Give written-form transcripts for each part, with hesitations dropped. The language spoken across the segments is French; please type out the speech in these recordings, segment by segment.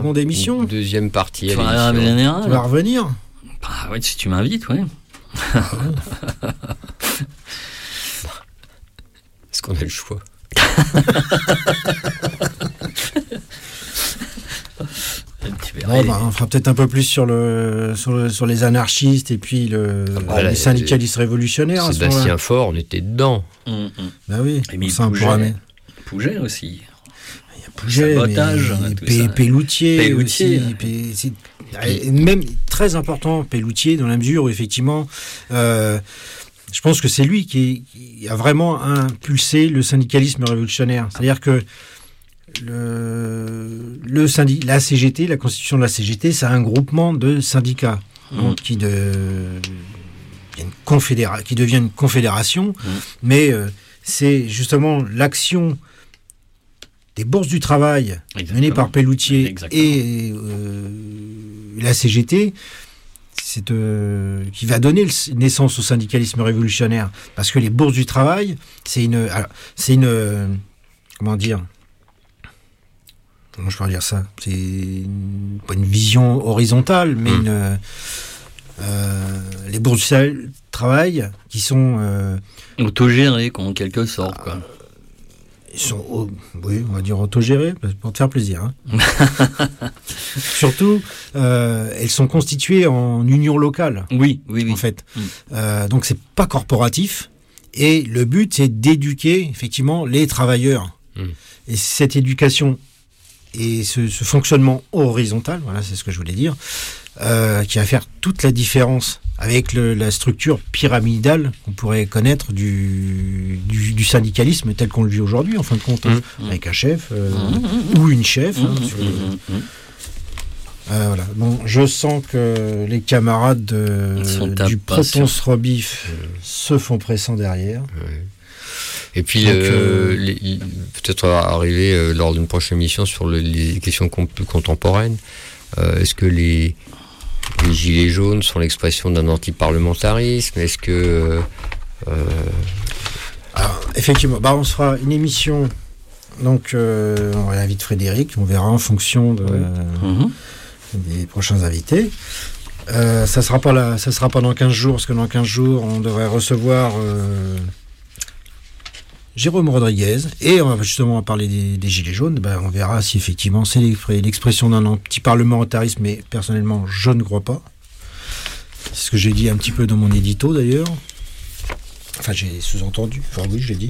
Seconde émission. Deuxième partie. Tu vas revenir. Bah ouais, si tu m'invites, oui. Est-ce qu'on a le choix? On fera peut-être un peu plus sur les anarchistes et puis les syndicalistes révolutionnaires. Sébastien Faure, on était dedans. Bah oui. Et Pouget aussi. Il y a Pouget, sabotage, Pelloutier aussi. Et même très important, Pelloutier, dans la mesure où effectivement, je pense que c'est lui qui a vraiment impulsé le syndicalisme révolutionnaire. C'est-à-dire que la CGT, la constitution de la CGT, c'est un groupement de syndicats donc, qui devient une confédération, mais c'est justement l'action des bourses du travail menées par Pelloutier et la CGT qui va donner naissance au syndicalisme révolutionnaire, parce que les bourses du travail, c'est une comment dire, comment je peux dire ça, c'est pas une vision horizontale, mais les bourses du travail qui sont autogérées en quelque sorte, quoi. Ils sont, oui, on va dire autogérés, pour te faire plaisir. Hein. Surtout, elles sont constituées en union locale. Oui. En fait. Donc, c'est pas corporatif. Et le but, c'est d'éduquer, effectivement, les travailleurs. Et cette éducation et ce fonctionnement horizontal, voilà, c'est ce que je voulais dire, qui va faire toute la différence avec la structure pyramidale qu'on pourrait connaître du syndicalisme tel qu'on le vit aujourd'hui, en fin de compte, avec un chef ou une chef. Voilà. Bon, je sens que les camarades du Protons Robif se font pressant derrière. Ouais. Et puis, peut-être arriver lors d'une prochaine émission sur les questions plus contemporaines. Est-ce que les gilets jaunes sont l'expression d'un anti-parlementarisme? Est-ce que... Alors, effectivement, on se fera une émission, donc on invite Frédéric, on verra en fonction des prochains invités. Ça sera pas dans 15 jours, parce que dans 15 jours, on devrait recevoir Jérôme Rodriguez, et on va justement parler des gilets jaunes. On verra si effectivement c'est l'expression d'un anti-parlementarisme, mais personnellement je ne crois pas. C'est ce que j'ai dit un petit peu dans mon édito d'ailleurs. Enfin, j'ai sous-entendu. Enfin oui, j'ai dit.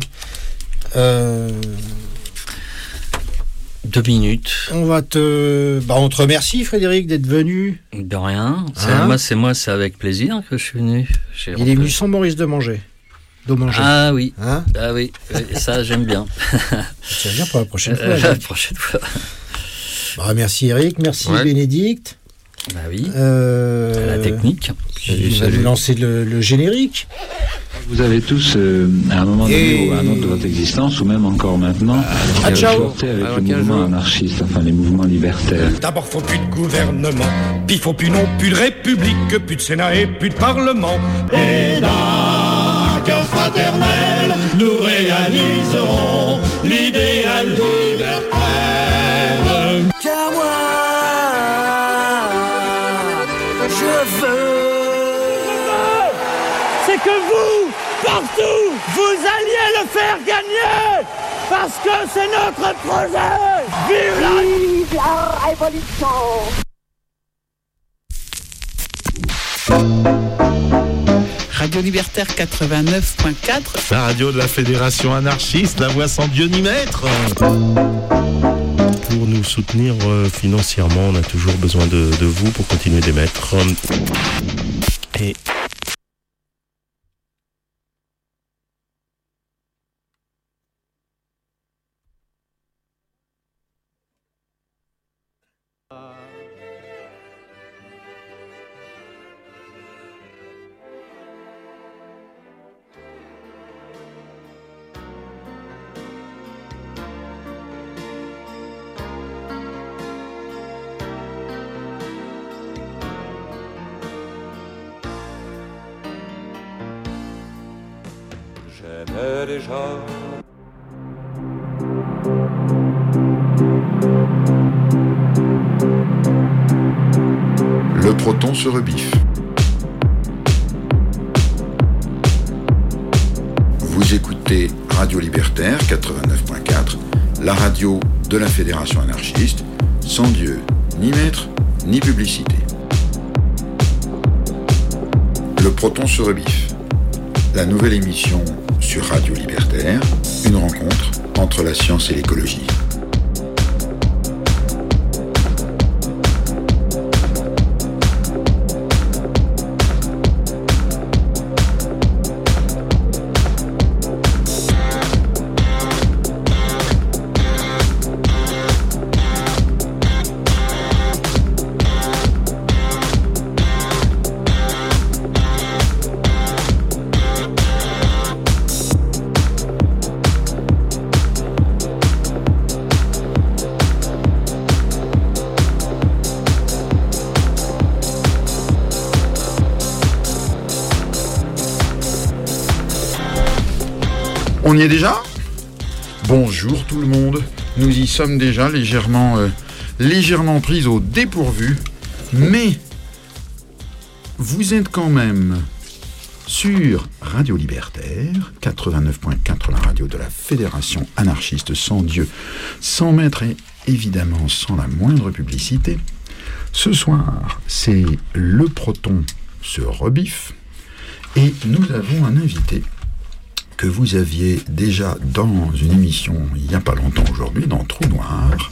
2 minutes. On te remercie, Frédéric, d'être venu. De rien. C'est avec plaisir que je suis venu. Il est venu sans Maurice Domanger. Ah oui. Hein? Ah oui. Ça j'aime bien. Ça va bien pour la prochaine fois. La prochaine fois. Merci Eric, merci Bénédicte. Bah oui. La technique. Il va nous lancer le générique. Vous avez tous, à un moment donné ou à un autre de votre existence, ou même encore maintenant, flirté avec le mouvement anarchiste, enfin les mouvements libertaires. D'abord, faut plus de gouvernement, puis faut plus de république, plus de Sénat et plus de Parlement. Et d'un cœur fraternel, nous réaliserons l'idéal libertaire. Car moi, je veux. C'est que vous, partout, vous alliez le faire gagner, parce que c'est notre projet. Vive la révolution. Radio Libertaire 89.4. La radio de la Fédération anarchiste, la voix sans Dieu ni maître. Pour nous soutenir financièrement, on a toujours besoin de vous pour continuer d'émettre. Et j'aimais déjà Le Proton se rebiffe. Vous écoutez Radio Libertaire 89.4, la radio de la Fédération anarchiste, sans Dieu, ni maître, ni publicité. Le Proton se rebiffe, la nouvelle émission sur Radio Libertaire, une rencontre entre la science et l'écologie. On y est déjà ? Bonjour tout le monde. Nous y sommes déjà légèrement pris au dépourvu. Mais vous êtes quand même sur Radio Libertaire, 89.4, la radio de la Fédération anarchiste sans Dieu, sans maître et évidemment sans la moindre publicité. Ce soir, c'est Le Proton se rebiffe et nous avons un invité que vous aviez déjà dans une émission il n'y a pas longtemps aujourd'hui, dans Trou Noir,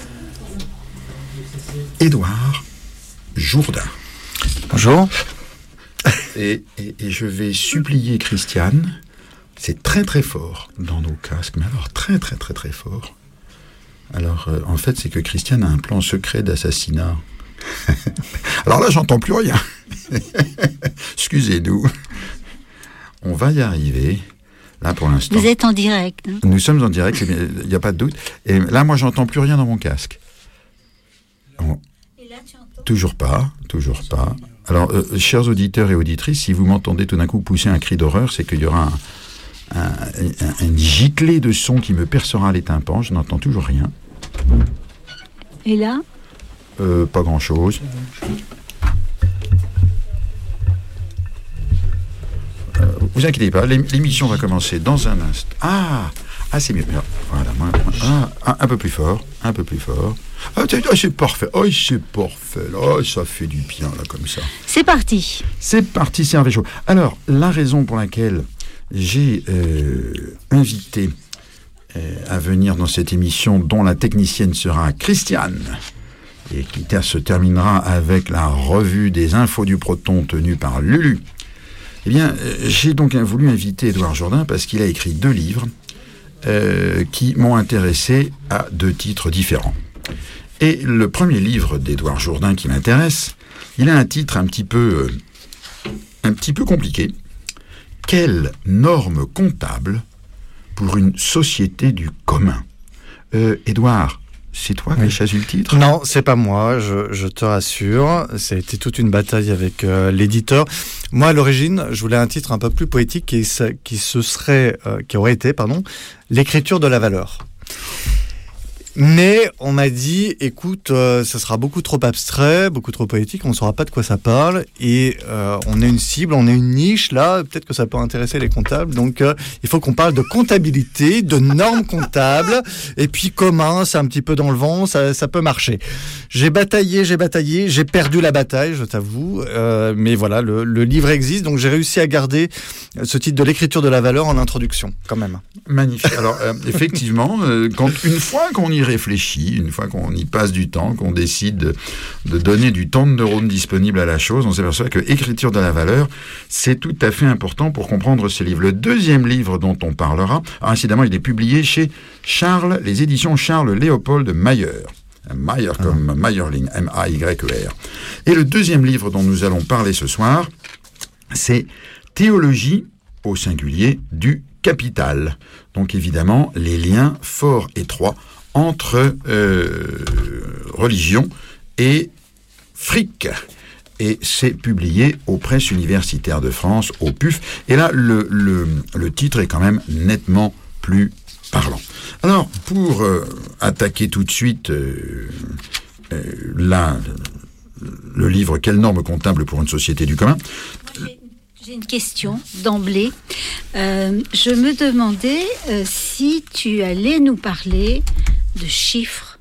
Édouard Jourdain. Bonjour. Et je vais supplier Christiane, c'est très très fort dans nos casques, mais alors très très très très fort. Alors en fait c'est que Christiane a un plan secret d'assassinat. Alors là j'entends plus rien. Excusez-nous. On va y arriver. Là, pour l'instant. Vous êtes en direct. Hein. Nous sommes en direct, il n'y a pas de doute. Et là, moi, j'entends plus rien dans mon casque. Et là, tu entends ? Toujours pas. Alors, chers auditeurs et auditrices, si vous m'entendez tout d'un coup pousser un cri d'horreur, c'est qu'il y aura un giclet de son qui me percera les tympans. Je n'entends toujours rien. Et là ? Pas grand-chose. Vous inquiétez pas, l'émission va commencer dans un instant. Ah, c'est mieux. Voilà, un peu plus fort. Ah, c'est parfait. Oh, c'est parfait. Oh, ça fait du bien, là, comme ça. C'est parti, c'est Hervé Chaud. Alors, la raison pour laquelle j'ai invité à venir dans cette émission, dont la technicienne sera Christiane, et qui se terminera avec la revue des infos du Proton tenue par Lulu. Eh bien, j'ai donc voulu inviter Édouard Jourdain parce qu'il a écrit 2 livres qui m'ont intéressé à 2 titres différents. Et le premier livre d'Édouard Jourdain qui m'intéresse, il a un titre un petit peu compliqué. Quelles normes comptables pour une société du commun ? Édouard, c'est toi qui as choisi le titre ? Non, c'est pas moi, je te rassure. Ça a été toute une bataille avec l'éditeur. Moi, à l'origine, je voulais un titre un peu plus poétique qui aurait été, l'écriture de la valeur. Mais on m'a dit, écoute, ça sera beaucoup trop abstrait, beaucoup trop poétique, on ne saura pas de quoi ça parle, et on est une cible, on est une niche, là, peut-être que ça peut intéresser les comptables, donc il faut qu'on parle de comptabilité, de normes comptables, et puis commun, c'est un petit peu dans le vent, ça peut marcher. J'ai bataillé, j'ai perdu la bataille, je t'avoue, mais voilà, le livre existe, donc j'ai réussi à garder ce titre de l'écriture de la valeur en introduction, quand même. Magnifique. Alors, effectivement, une fois qu'on y réfléchit, une fois qu'on y passe du temps, qu'on décide de donner du temps de neurones disponible à la chose, on s'aperçoit que écriture de la valeur, c'est tout à fait important pour comprendre ce livre. Le deuxième livre dont on parlera, incidemment, il est publié chez les éditions Charles Léopold Mayer. Mayer comme Mayerling, M-A-Y-E-R. Et le deuxième livre dont nous allons parler ce soir, c'est Théologie, au singulier, du capital. Donc évidemment, les liens forts étroits entre religion et fric. Et c'est publié aux Presses universitaires de France, au PUF. Et là, le titre est quand même nettement plus parlant. Alors, pour attaquer tout de suite le livre « Quelles normes comptables pour une société du commun ». J'ai une question d'emblée. Je me demandais si tu allais nous parler de chiffres.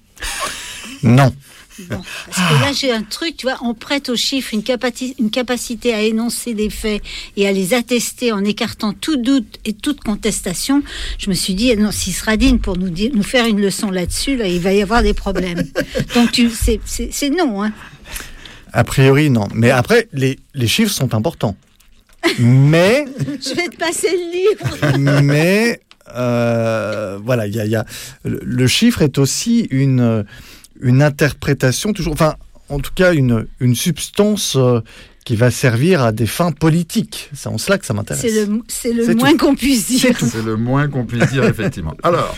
Non. Bon, parce que là, j'ai un truc, tu vois, on prête aux chiffres une capacité à énoncer des faits et à les attester en écartant tout doute et toute contestation. Je me suis dit, non, s'il sera digne pour nous faire une leçon là-dessus, là, il va y avoir des problèmes. Donc, c'est non, hein. A priori, non. Mais après, les chiffres sont importants. Mais... Je vais te passer le livre. Mais, voilà, le chiffre est aussi une interprétation toujours, enfin, en tout cas, une substance qui va servir à des fins politiques. C'est en cela que ça m'intéresse. C'est le moins qu'on puisse dire. C'est le moins qu'on puisse dire, effectivement. Alors,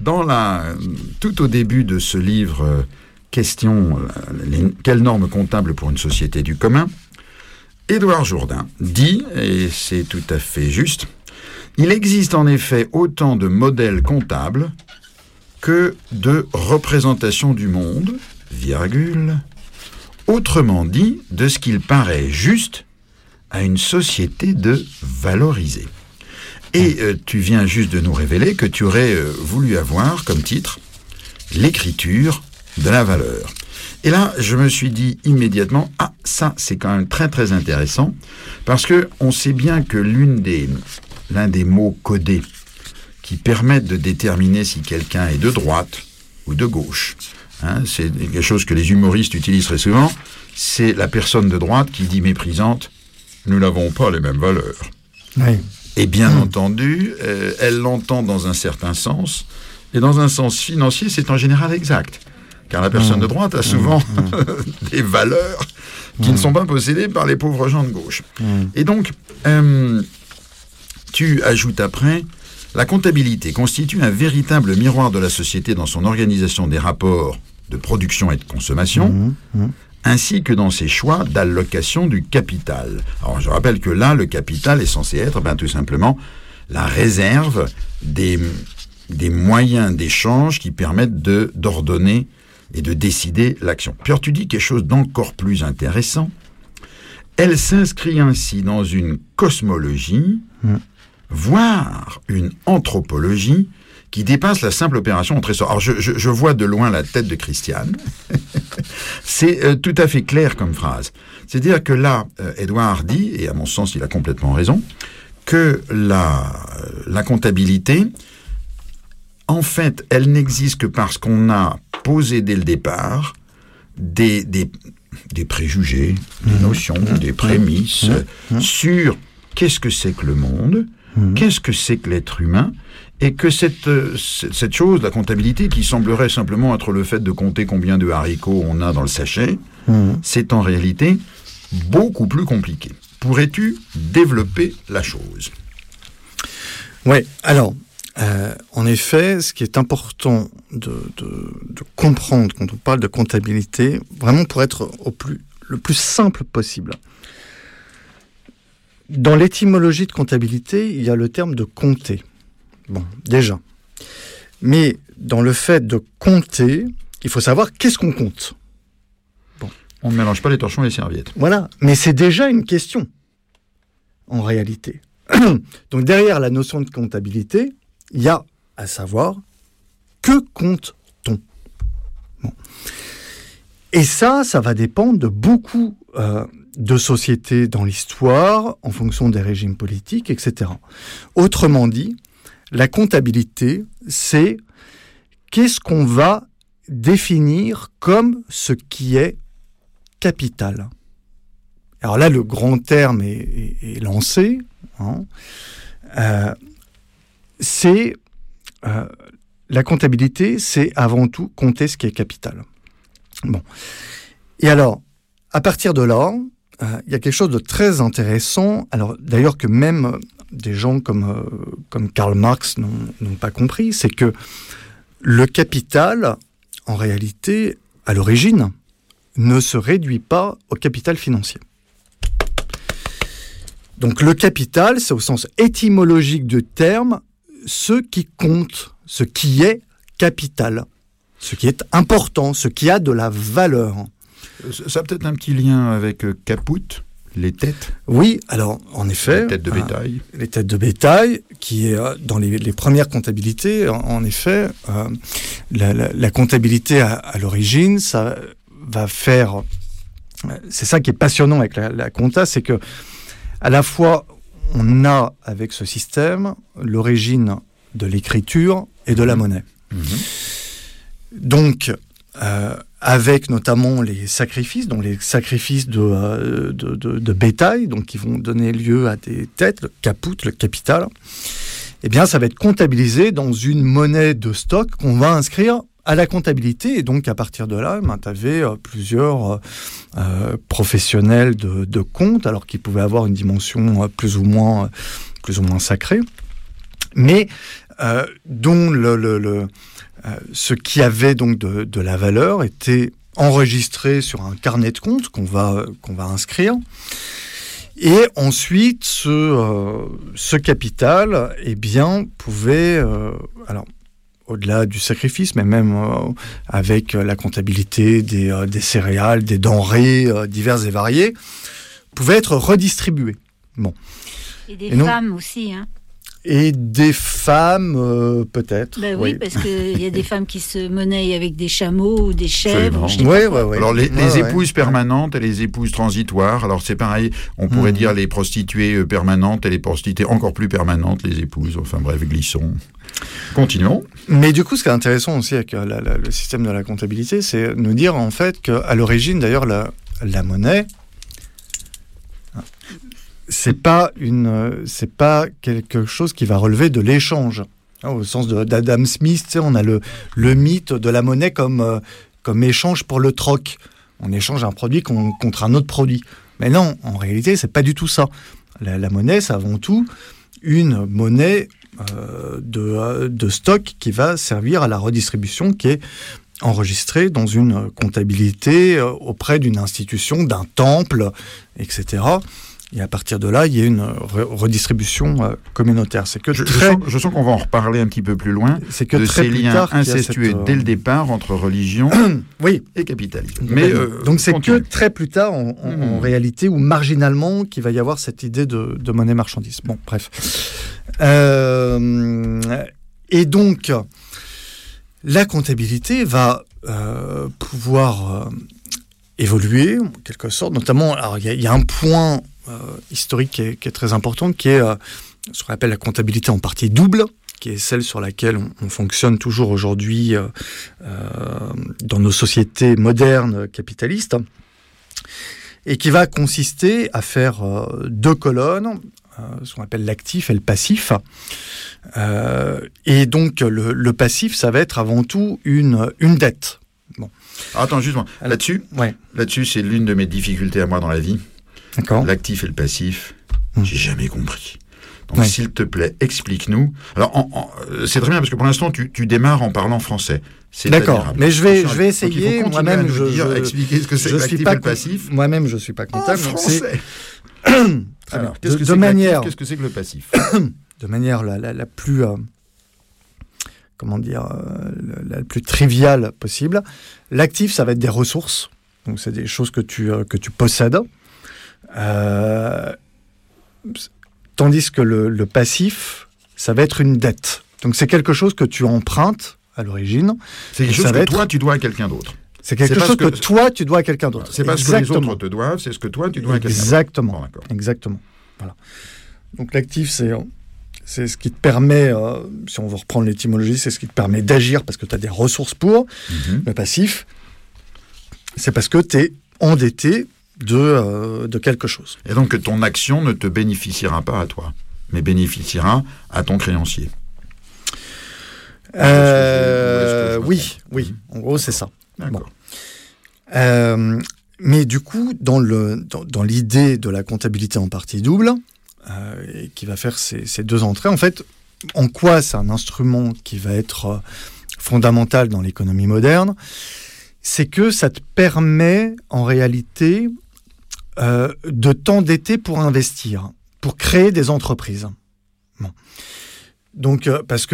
tout au début de ce livre, quelles normes comptables pour une société du commun, Édouard Jourdain dit, et c'est tout à fait juste, il existe en effet autant de modèles comptables que de représentation du monde, virgule, autrement dit, de ce qu'il paraît juste à une société de valoriser. Et tu viens juste de nous révéler que tu aurais voulu avoir comme titre l'écriture de la valeur. Et là, je me suis dit immédiatement, ça c'est quand même très très intéressant, parce que on sait bien que l'un des mots codés qui permettent de déterminer si quelqu'un est de droite ou de gauche, c'est quelque chose que les humoristes utilisent très souvent, c'est la personne de droite qui dit méprisante « nous n'avons pas les mêmes valeurs oui. ». Et bien entendu, elle l'entend dans un certain sens, et dans un sens financier, c'est en général exact. Car la personne de droite a souvent des valeurs qui ne sont pas possédées par les pauvres gens de gauche. Et donc, tu ajoutes après, la comptabilité constitue un véritable miroir de la société dans son organisation des rapports de production et de consommation, ainsi que dans ses choix d'allocation du capital. Alors, je rappelle que là, le capital est censé être, tout simplement, la réserve des moyens d'échange qui permettent d'ordonner et de décider l'action. Puis alors, tu dis quelque chose d'encore plus intéressant. Elle s'inscrit ainsi dans une cosmologie, voire une anthropologie qui dépasse la simple opération au trésor. Alors, je vois de loin la tête de Christiane. C'est tout à fait clair comme phrase. C'est-à-dire que là, Édouard dit, et à mon sens, il a complètement raison, que la comptabilité, en fait, elle n'existe que parce qu'on a posé dès le départ des préjugés, des notions, des prémices sur qu'est-ce que c'est que le monde, qu'est-ce que c'est que l'être humain, et que cette chose, la comptabilité, qui semblerait simplement être le fait de compter combien de haricots on a dans le sachet, c'est en réalité beaucoup plus compliqué. Pourrais-tu développer la chose ? Oui, alors... en effet, ce qui est important de comprendre quand on parle de comptabilité, vraiment pour être le plus simple possible. Dans l'étymologie de comptabilité, il y a le terme de compter. Bon, déjà. Mais dans le fait de compter, il faut savoir qu'est-ce qu'on compte. Bon. On ne mélange pas les torchons et les serviettes. Voilà, mais c'est déjà une question, en réalité. Donc derrière la notion de comptabilité, il y a à savoir que compte-t-on. Bon. Et ça va dépendre de beaucoup de sociétés dans l'histoire, en fonction des régimes politiques, etc. Autrement dit, la comptabilité, c'est qu'est-ce qu'on va définir comme ce qui est capital. Alors là, le grand terme est lancé. La comptabilité, c'est avant tout compter ce qui est capital. Bon. Et alors, à partir de là, il y a quelque chose de très intéressant, alors d'ailleurs que même des gens comme Karl Marx n'ont pas compris, c'est que le capital, en réalité, à l'origine, ne se réduit pas au capital financier. Donc le capital, c'est au sens étymologique du terme, ce qui compte, ce qui est capital, ce qui est important, ce qui a de la valeur. Ça a peut-être un petit lien avec caput, les têtes. Oui, alors en effet. Les têtes de bétail. Les têtes de bétail, qui est dans les premières comptabilités, en effet, la comptabilité à l'origine, ça va faire. C'est ça qui est passionnant avec la compta, c'est que à la fois on a avec ce système l'origine de l'écriture et de la monnaie. Donc, avec notamment les sacrifices, donc les sacrifices de bétail, donc qui vont donner lieu à des têtes, le caput, le capital, eh bien, ça va être comptabilisé dans une monnaie de stock qu'on va inscrire à la comptabilité. Et donc, à partir de là, tu avais plusieurs professionnels de compte, alors qu'ils pouvaient avoir une dimension plus ou moins sacrée, mais dont ce qui avait donc de la valeur était enregistré sur un carnet de compte qu'on va inscrire. Et ensuite, ce capital, eh bien, pouvait, alors au-delà du sacrifice, mais même avec la comptabilité des céréales, des denrées diverses et variées, pouvait être redistribué. Bon. Et des femmes aussi, hein. Et des femmes, peut-être. Ben oui, parce qu'il y a des femmes qui se monnaient avec des chameaux ou des chèvres. Oui. Alors, les épouses permanentes et les épouses transitoires, alors c'est pareil, on pourrait dire les prostituées permanentes et les prostituées encore plus permanentes, les épouses, enfin bref, glissons. Continuons. Mais du coup, ce qui est intéressant aussi avec le système de la comptabilité, c'est nous dire en fait qu'à l'origine, d'ailleurs, la monnaie, c'est pas quelque chose qui va relever de l'échange. Au sens d'Adam Smith, on a le mythe de la monnaie comme échange pour le troc. On échange un produit contre un autre produit. Mais non, en réalité, c'est pas du tout ça. La monnaie, c'est avant tout une monnaie de stock qui va servir à la redistribution, qui est enregistrée dans une comptabilité auprès d'une institution, d'un temple, etc. Et à partir de là, il y a une redistribution communautaire. C'est que je sens qu'on va en reparler un petit peu plus loin, de ces liens incestueux dès le départ entre religion et capitalisme. Donc c'est que très plus tard, en réalité, ou marginalement, qu'il va y avoir cette idée de monnaie marchandise. Bon, bref. Et donc, la comptabilité va pouvoir évoluer, en quelque sorte. Notamment, alors il y a un point historique qui est très importante, qui est ce qu'on appelle la comptabilité en partie double, qui est celle sur laquelle on fonctionne toujours aujourd'hui dans nos sociétés modernes capitalistes, et qui va consister à faire deux colonnes, ce qu'on appelle l'actif et le passif. Et donc le passif, ça va être avant tout une dette. Bon. Attends, juste là-dessus, c'est l'une de mes difficultés à moi dans la vie. D'accord. L'actif et le passif, j'ai jamais compris. Donc, s'il te plaît, explique-nous. Alors, c'est très bien, parce que pour l'instant, tu démarres en parlant français. C'est d'accord, admirable. mais je vais essayer. Moi-même, expliquer ce que c'est l'actif et le passif. Moi-même, je ne suis pas comptable. En français. Alors, qu'est-ce que c'est que le passif? De manière la plus... la plus triviale possible. L'actif, ça va être des ressources. Donc, c'est des choses que tu possèdes. Tandis que le passif, ça va être une dette. Donc, c'est quelque chose que tu empruntes à l'origine. C'est quelque chose que toi, tu dois à quelqu'un d'autre. C'est quelque chose que toi, tu dois à quelqu'un d'autre. C'est pas ce que les autres te doivent, c'est ce que toi, tu dois à quelqu'un d'autre. Exactement. Bon, exactement. Voilà. Donc, l'actif, c'est ce qui te permet, si on veut reprendre l'étymologie, c'est ce qui te permet d'agir parce que tu as des ressources pour. Le passif, c'est parce que tu es endetté de quelque chose. Et donc que ton action ne te bénéficiera pas à toi, mais bénéficiera à ton créancier. Oui. En gros, c'est ça. D'accord. Bon. Mais du coup, dans l'idée de la comptabilité en partie double, et qui va faire ces deux entrées, en fait, en quoi c'est un instrument qui va être fondamental dans l'économie moderne, c'est que ça te permet, en réalité, de t'endetter pour investir, pour créer des entreprises. Bon. Donc, parce que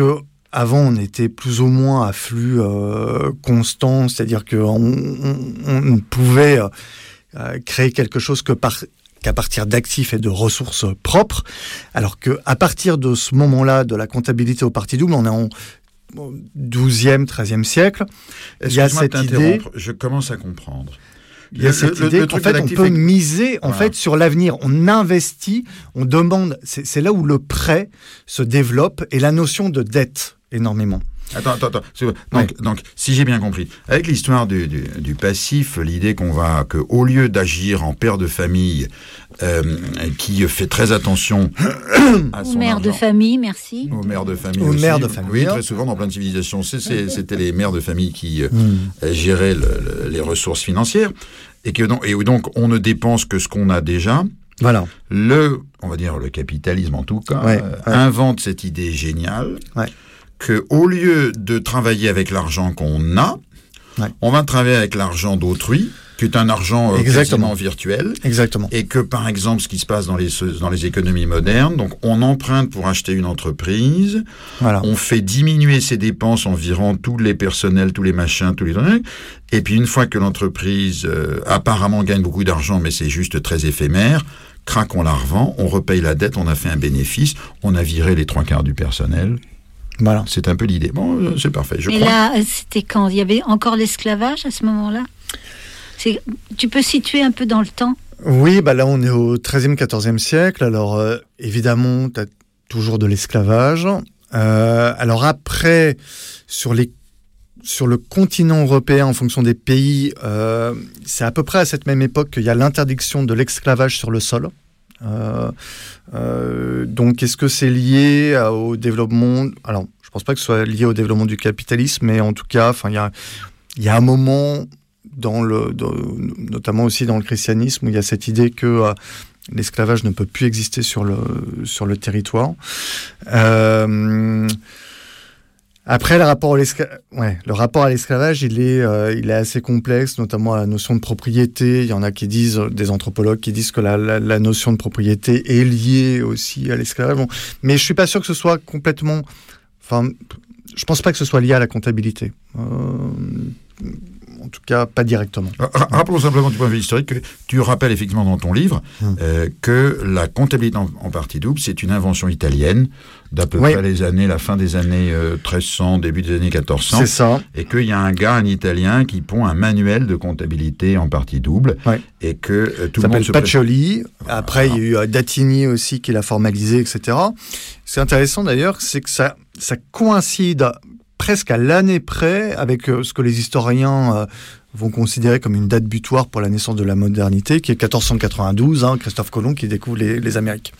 avant, on était plus ou moins à flux constant, c'est-à-dire qu'on ne pouvait créer quelque chose qu'à partir d'actifs et de ressources propres, alors qu'à partir de ce moment-là, de la comptabilité au parti double, on est en 12e, 13e siècle. Il y a cette idée... Je commence à comprendre. Il y a cette idée qu'en fait, on peut miser fait, sur l'avenir. On investit, on demande... C'est là où le prêt se développe et la notion de dette énormément. Attends. Donc, si j'ai bien compris, avec l'histoire du passif, l'idée qu'au lieu d'agir en père de famille, qui fait très attention à son mère de famille, merci. Aux mères de famille aussi. Mères de famille. Oui, très souvent dans plein de civilisations, c'était les mères de famille qui géraient les ressources financières, et donc on ne dépense que ce qu'on a déjà. Voilà. On va dire le capitalisme en tout cas, invente cette idée géniale. Qu'au lieu de travailler avec l'argent qu'on a, on va travailler avec l'argent d'autrui, qui est un argent quasiment virtuel. Exactement. Et que, par exemple, ce qui se passe dans les économies modernes, donc on emprunte pour acheter une entreprise, on fait diminuer ses dépenses en virant tous les personnels, tous les machins, tous les trucs, et puis une fois que l'entreprise apparemment gagne beaucoup d'argent, mais c'est juste très éphémère, crac, on la revend, on repaye la dette, on a fait un bénéfice, on a viré les 3/4 du personnel. Voilà. C'est un peu l'idée. Bon, c'est parfait. Et là, c'était quand ? Il y avait encore l'esclavage à ce moment-là ? Tu peux situer un peu dans le temps ? Oui, là on est au XIIIe, XIVe siècle. Alors évidemment, tu as toujours de l'esclavage. Alors après, sur le continent européen, en fonction des pays, c'est à peu près à cette même époque qu'il y a l'interdiction de l'esclavage sur le sol. Donc, est-ce que c'est lié au développement ? Alors, je pense pas que ce soit lié au développement du capitalisme, mais en tout cas, il y a un moment notamment aussi dans le christianisme où il y a cette idée que l'esclavage ne peut plus exister sur le territoire. Après, le rapport à l'esclavage, il est assez complexe, notamment à la notion de propriété. Il y en a des anthropologues qui disent que la notion de propriété est liée aussi à l'esclavage. Bon, mais je suis pas sûr que ce soit complètement... je pense pas que ce soit lié à la comptabilité. En tout cas, pas directement. Rappelons simplement du point de vue historique que tu rappelles effectivement dans ton livre que la comptabilité en partie double, c'est une invention italienne d'à peu près la fin des années 1300, début des années 1400. C'est ça. Et qu'il y a un Italien qui pond un manuel de comptabilité en partie double. Et que tout le monde se Pacioli. Après, il y a eu Dattigny aussi qui l'a formalisé, etc. C'est intéressant d'ailleurs, c'est que ça coïncide presque à l'année près avec ce que les historiens vont considérer comme une date butoir pour la naissance de la modernité, qui est 1492, Christophe Colomb qui découvre les Amériques.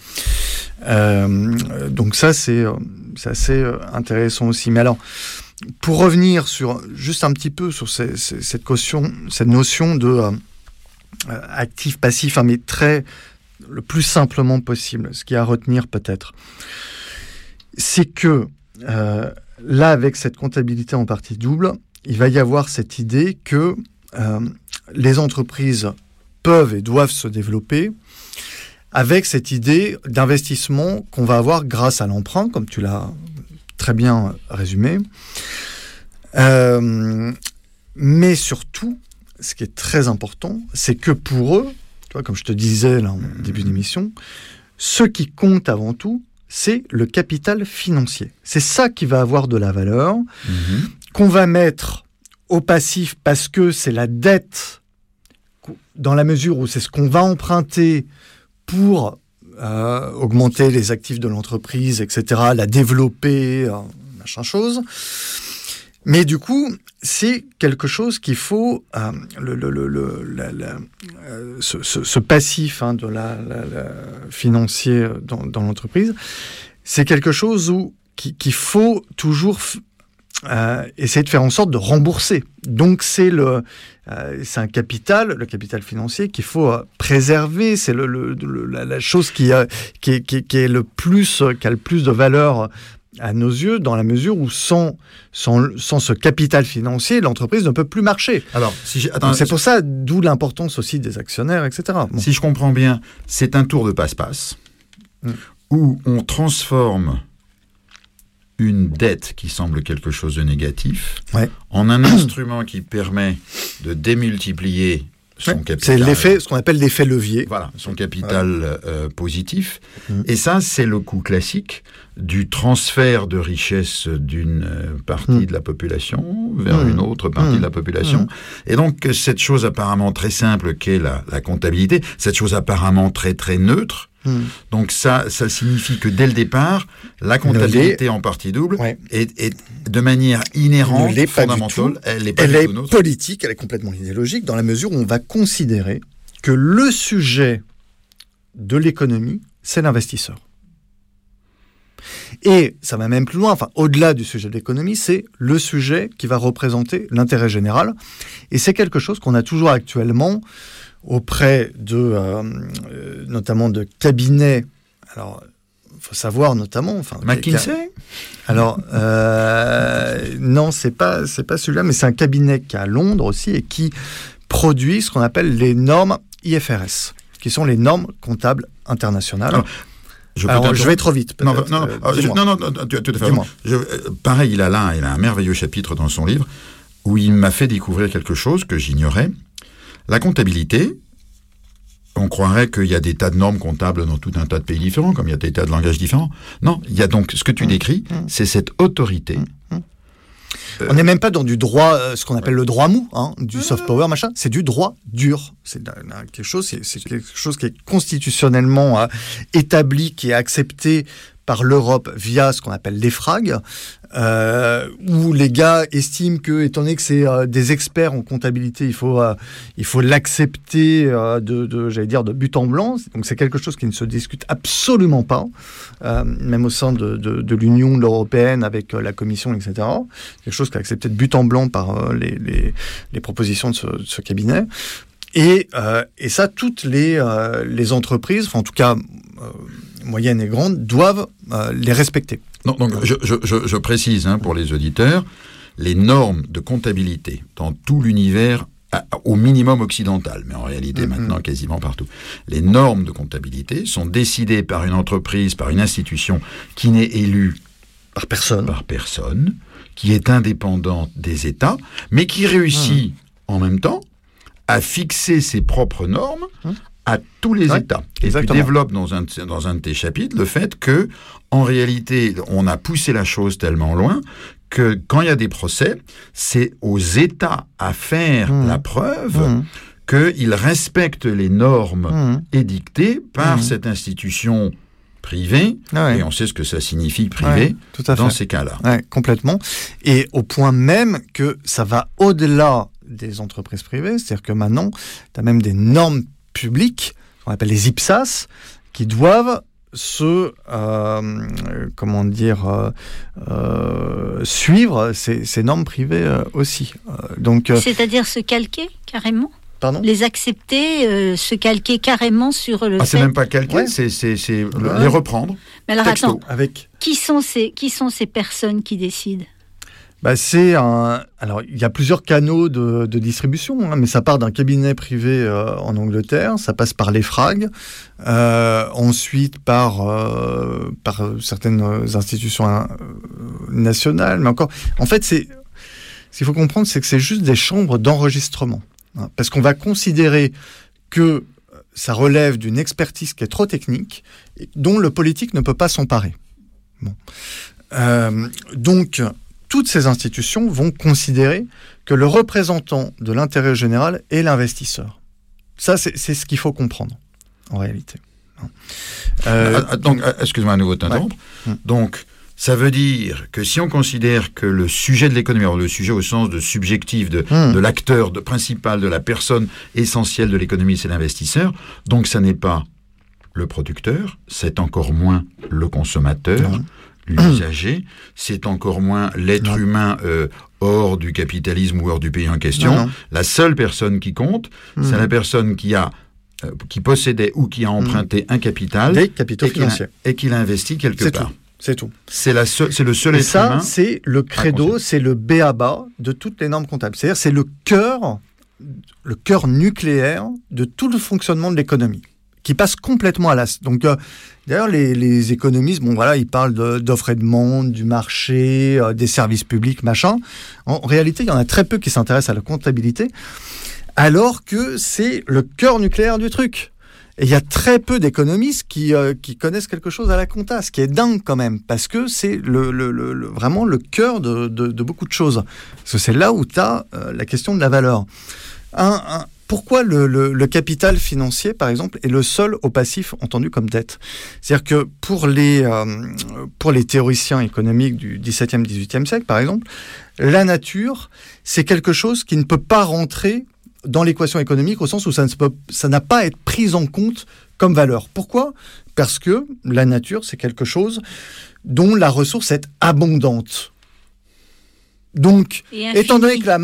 Donc ça, c'est assez intéressant aussi. Mais alors, pour revenir juste un petit peu sur cette notion de actif-passif, mais le plus simplement possible, ce qu'il y a à retenir peut-être, c'est que là, avec cette comptabilité en partie double, il va y avoir cette idée que les entreprises peuvent et doivent se développer avec cette idée d'investissement qu'on va avoir grâce à l'emprunt, comme tu l'as très bien résumé. Mais surtout, ce qui est très important, c'est que pour eux, tu vois, comme je te disais là, en début d'émission, ce qui compte avant tout, c'est le capital financier. C'est ça qui va avoir de la valeur, qu'on va mettre au passif parce que c'est la dette, dans la mesure où c'est ce qu'on va emprunter pour augmenter les actifs de l'entreprise, etc., la développer, machin chose. Mais du coup, c'est quelque chose qu'il faut, ce passif de la financier dans l'entreprise, c'est quelque chose qu'il faut toujours essayer de faire en sorte de rembourser. Donc c'est un capital, le capital financier qu'il faut préserver. C'est la chose qui a le plus de valeur à nos yeux, dans la mesure où sans ce capital financier, l'entreprise ne peut plus marcher. Alors, c'est pour ça, d'où l'importance aussi des actionnaires, etc. Bon. Si je comprends bien, c'est un tour de passe-passe où on transforme une dette qui semble quelque chose de négatif en un instrument qui permet de démultiplier son capital. C'est ce qu'on appelle l'effet levier. Voilà, son capital positif. Et ça, c'est le coût classique du transfert de richesse d'une partie de la population vers une autre partie de la population. Et donc, cette chose apparemment très simple qu'est la comptabilité, cette chose apparemment très très neutre, donc ça signifie que dès le départ, la comptabilité en partie double est de manière inhérente, fondamentale, elle est politique, elle est complètement idéologique, dans la mesure où on va considérer que le sujet de l'économie, c'est l'investisseur. Et ça va même plus loin, au-delà du sujet de l'économie, c'est le sujet qui va représenter l'intérêt général. Et c'est quelque chose qu'on a toujours actuellement auprès notamment de cabinets. Alors, il faut savoir notamment... McKinsey ? Alors, non, c'est pas celui-là, mais c'est un cabinet qui est à Londres aussi et qui produit ce qu'on appelle les normes IFRS, qui sont les normes comptables internationales. Je vais trop vite. Non, tout à fait. Pareil, il a un merveilleux chapitre dans son livre où il m'a fait découvrir quelque chose que j'ignorais. La comptabilité, on croirait qu'il y a des tas de normes comptables dans tout un tas de pays différents, comme il y a des tas de langages différents. Non, il y a donc ce que tu décris, c'est cette autorité. On n'est même pas dans du droit, ce qu'on appelle le droit mou, du soft power, machin. C'est du droit dur. C'est quelque chose qui est constitutionnellement établi, qui est accepté par l'Europe via ce qu'on appelle l'EFRAG, où les gars estiment que, étant donné que c'est des experts en comptabilité, il faut l'accepter de but en blanc. Donc c'est quelque chose qui ne se discute absolument pas, même au sein de l'Union européenne avec la Commission, etc. Quelque chose qui est accepté de but en blanc par les propositions de ce cabinet. Et ça, toutes les entreprises, en tout cas moyennes et grandes, doivent les respecter. Non, donc je précise pour les auditeurs, les normes de comptabilité dans tout l'univers, au minimum occidental, mais en réalité maintenant quasiment partout, les normes de comptabilité sont décidées par une entreprise, par une institution qui n'est élue par personne, qui est indépendante des États, mais qui réussit en même temps à fixer ses propres normes à tous les États. Et tu développes dans un de tes chapitres le fait que, en réalité, on a poussé la chose tellement loin que quand il y a des procès, c'est aux États à faire la preuve qu'ils respectent les normes édictées par cette institution privée, et on sait ce que ça signifie privé dans ces cas-là. Complètement. Et au point même que ça va au-delà des entreprises privées, c'est-à-dire que maintenant, tu as même des normes publiques, qu'on appelle les IPSAS, qui doivent suivre ces normes privées aussi. C'est-à-dire se calquer carrément ? Pardon ? Les accepter, se calquer carrément sur le fait... c'est même pas calquer, c'est les reprendre. Mais alors texto. Attends, qui sont ces personnes qui décident ? Alors, il y a plusieurs canaux de distribution, mais ça part d'un cabinet privé en Angleterre, ça passe par l'EFRAG, ensuite par certaines institutions nationales, mais encore... En fait, ce qu'il faut comprendre, c'est que c'est juste des chambres d'enregistrement. Parce qu'on va considérer que ça relève d'une expertise qui est trop technique, dont le politique ne peut pas s'emparer. Donc... Toutes ces institutions vont considérer que le représentant de l'intérêt général est l'investisseur. Ça, c'est ce qu'il faut comprendre, en réalité. Donc, excuse-moi à nouveau de t'interrompre. Donc, ça veut dire que si on considère que le sujet de l'économie, alors le sujet au sens de subjectif, de l'acteur principal, de la personne essentielle de l'économie, c'est l'investisseur, donc ça n'est pas le producteur, c'est encore moins le consommateur, l'usager, c'est encore moins l'être humain hors du capitalisme ou hors du pays en question. La seule personne qui compte, c'est la personne qui possédait ou qui a emprunté un capital des capitaux financiers et qui l'a investi quelque part. C'est tout. C'est le seul être humain. C'est le credo, c'est le b.a.-ba de toutes les normes comptables. C'est-à-dire, c'est le cœur nucléaire de tout le fonctionnement de l'économie, qui passe complètement à l'as. Donc, d'ailleurs, les économistes, ils parlent d'offre et de demande, du marché, des services publics, machin. En réalité, il y en a très peu qui s'intéressent à la comptabilité, alors que c'est le cœur nucléaire du truc. Et il y a très peu d'économistes qui connaissent quelque chose à la compta, ce qui est dingue quand même, parce que c'est vraiment le cœur de beaucoup de choses. Parce que c'est là où tu as la question de la valeur. Pourquoi le capital financier, par exemple, est le seul au passif entendu comme dette ? C'est-à-dire que pour les théoriciens économiques du XVIIe, XVIIIe siècle, par exemple, la nature, c'est quelque chose qui ne peut pas rentrer dans l'équation économique, au sens où ça n'a pas à être pris en compte comme valeur. Pourquoi ? Parce que la nature, c'est quelque chose dont la ressource est abondante. Donc, étant donné que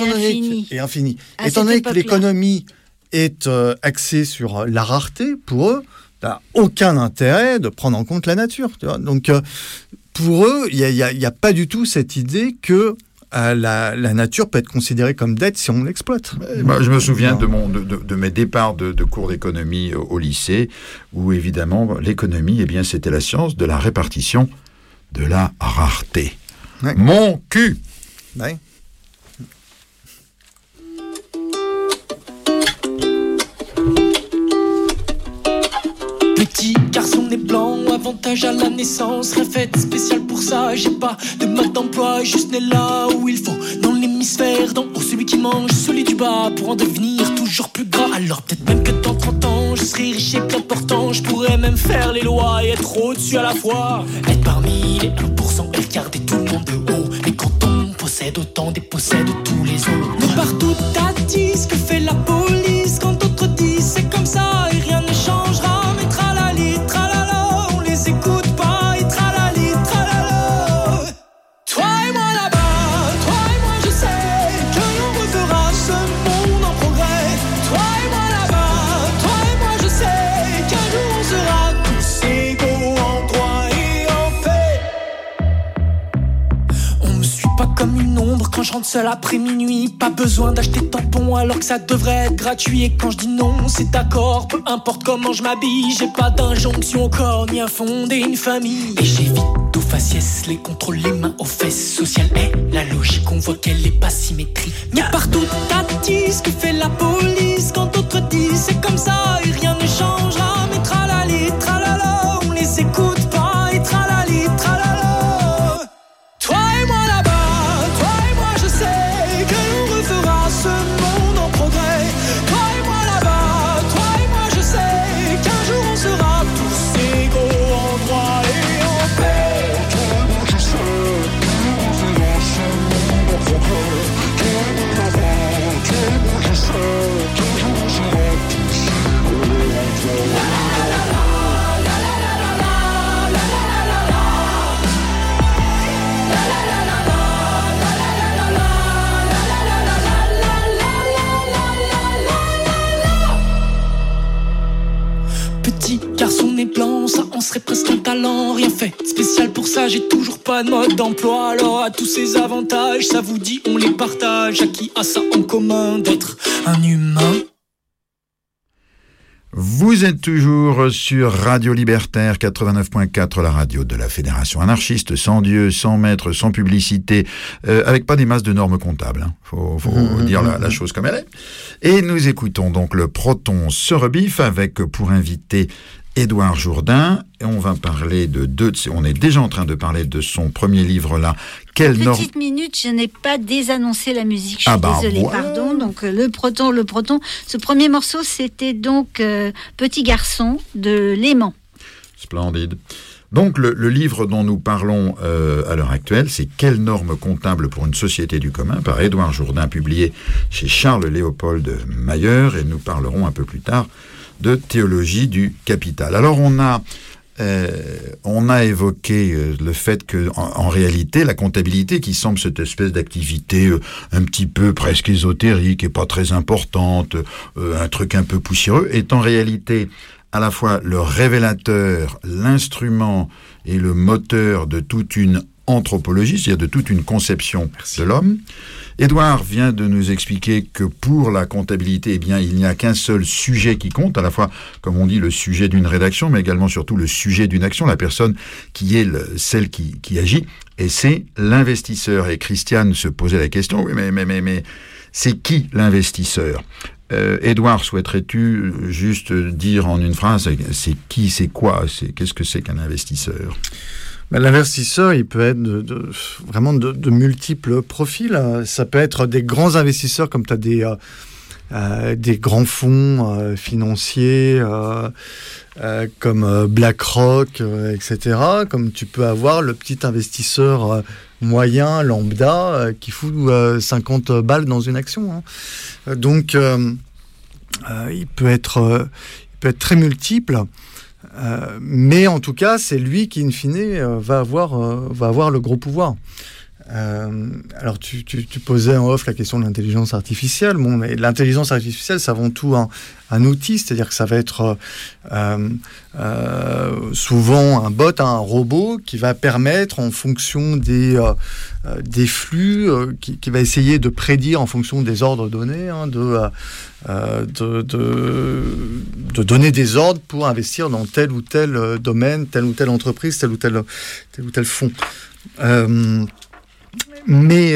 l'économie est axée sur la rareté, pour eux, t'as aucun intérêt de prendre en compte la nature. Tu vois. Donc, pour eux, il y a pas du tout cette idée que la nature peut être considérée comme dette si on l'exploite. Je me souviens de mes départs de cours d'économie au lycée, où évidemment l'économie, c'était la science de la répartition de la rareté. Ouais. Mon cul. Ouais. Petit garçon né blanc, avantage à la naissance, rien fait spécial pour ça, j'ai pas de mode d'emploi, juste né là où il faut, dans l'hémisphère d'en haut, celui qui mange celui du bas, pour en devenir toujours plus gras, alors peut-être même que dans 30 ans, je serai riche et bien portant, je pourrais même faire les lois et être au-dessus à la fois, être parmi les 1% et regarder tout le monde de haut, mais quand on possède autant, dépossède tous les autres. Mais partout t'as dit ce que fait la police, quand d'autres disent c'est comme ça et rien ne changera. Quand je rentre seul après minuit, pas besoin d'acheter de tampons alors que ça devrait être gratuit. Et quand je dis non, c'est d'accord, peu importe comment je m'habille, j'ai pas d'injonction au corps ni à fonder une famille. Et j'évite aux faciès, les contrôles, les mains aux fesses. Social est la logique, on voit qu'elle est pas symétrique. Mais partout t'as dit ce que fait la police, quand d'autres disent c'est comme ça et rien ne changera. Mais tralali, tralala, on les écoute pas et tralali, tralala. Toi et moi là-bas. Ce monde en progrès, toi et moi là-bas, toi et moi je sais qu'un jour on sera tous égaux en droit et en paix. Toi et moi je sais qu'on sera ce monde en progrès, toi et moi là-bas, toi et moi je sais qu'un jour on sera tous égaux en droit. Petit garçon né blanc, ça en serait presque un talent, rien fait spécial pour ça, j'ai toujours pas de mode d'emploi. Alors à tous ces avantages, ça vous dit on les partage, à qui a ça en commun d'être un humain? Vous êtes toujours sur Radio Libertaire 89.4, la radio de la Fédération anarchiste, sans Dieu, sans maître, sans publicité, avec pas des masses de normes comptables. Hein. Faut dire la chose comme elle est. Et nous écoutons donc le Proton se rebiffe avec pour invité Édouard Jourdain. Et on va parler on est déjà en train de parler de son premier livre là. Petite minute, je n'ai pas désannoncé la musique, je suis désolée, voilà. Pardon. Donc le Proton. Ce premier morceau, c'était donc Petit garçon de Léman. Splendide. Donc le livre dont nous parlons à l'heure actuelle, c'est Quelles normes comptables pour une société du commun par Édouard Jourdain, publié chez Charles-Léopold Mayer, et nous parlerons un peu plus tard de théologie du capital. Alors on a évoqué le fait que en réalité la comptabilité, qui semble cette espèce d'activité un petit peu presque ésotérique et pas très importante, un truc un peu poussiéreux, est en réalité à la fois le révélateur, l'instrument et le moteur de toute une anthropologie, c'est-à-dire de toute une conception de l'homme. Édouard vient de nous expliquer que pour la comptabilité, eh bien, il n'y a qu'un seul sujet qui compte, à la fois, comme on dit, le sujet d'une rédaction, mais également surtout le sujet d'une action, la personne qui est celle qui agit, et c'est l'investisseur. Et Christiane se posait la question, oui, mais c'est qui l'investisseur ? Édouard, souhaiterais-tu juste dire en une phrase, c'est qui, c'est quoi, qu'est-ce que c'est qu'un investisseur ? L'investisseur, il peut être vraiment de multiples profils. Ça peut être des grands investisseurs, comme tu as des grands fonds financiers, comme BlackRock, etc. Comme tu peux avoir le petit investisseur moyen, lambda, qui fout 50 balles dans une action. Donc, il peut être très multiple. Mais en tout cas, c'est lui qui, in fine, va avoir le gros pouvoir. Alors, tu posais en off la question de l'intelligence artificielle. Bon, mais l'intelligence artificielle, c'est avant tout un outil, c'est-à-dire que ça va être souvent un bot, un robot qui va permettre, en fonction des flux, qui va essayer de prédire en fonction des ordres donnés, de donner des ordres pour investir dans tel ou tel domaine, telle ou telle entreprise, tel ou tel fonds. Mais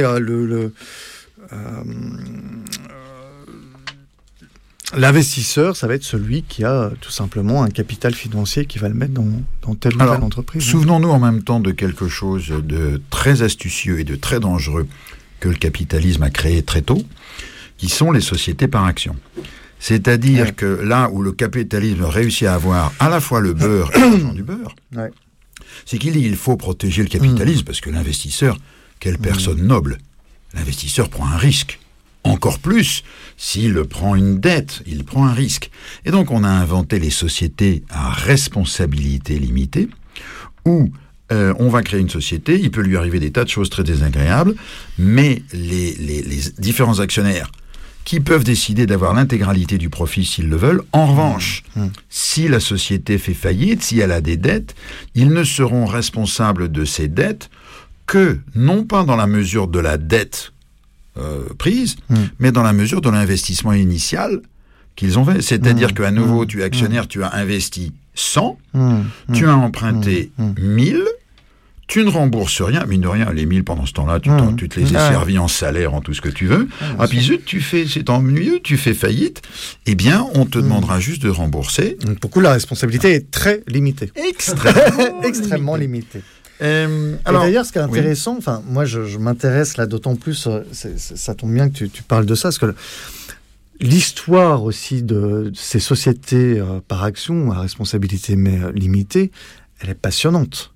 l'investisseur, ça va être celui qui a tout simplement un capital financier qui va le mettre dans telle ou telle entreprise. Souvenons-nous en même temps de quelque chose de très astucieux et de très dangereux que le capitalisme a créé très tôt, qui sont les sociétés par action. C'est-à-dire que là où le capitalisme réussit à avoir à la fois le beurre et l'argent du beurre, c'est qu'il dit il faut protéger le capitalisme parce que l'investisseur, quelle personne noble, l'investisseur prend un risque. Encore plus, s'il prend une dette, il prend un risque. Et donc on a inventé les sociétés à responsabilité limitée, où on va créer une société, il peut lui arriver des tas de choses très désagréables, mais les différents actionnaires qui peuvent décider d'avoir l'intégralité du profit s'ils le veulent. En revanche, si la société fait faillite, si elle a des dettes, ils ne seront responsables de ces dettes que, non pas dans la mesure de la dette prise, mais dans la mesure de l'investissement initial qu'ils ont fait. C'est-à-dire qu'à nouveau, tu es actionnaire, tu as investi 100, tu as emprunté 1000, tu ne rembourses rien, mine de rien, les 1000 pendant ce temps-là, tu te les as servis en salaire, en tout ce que tu veux. Puis zut, c'est ennuyeux, tu fais faillite, eh bien, on te demandera juste de rembourser. Pour coup, la responsabilité est très limitée. Extrêmement limitée. Alors, d'ailleurs, ce qui est intéressant, moi je m'intéresse là d'autant plus, ça tombe bien que tu parles de ça, parce que l'histoire aussi de ces sociétés par action à responsabilité limitée, elle est passionnante.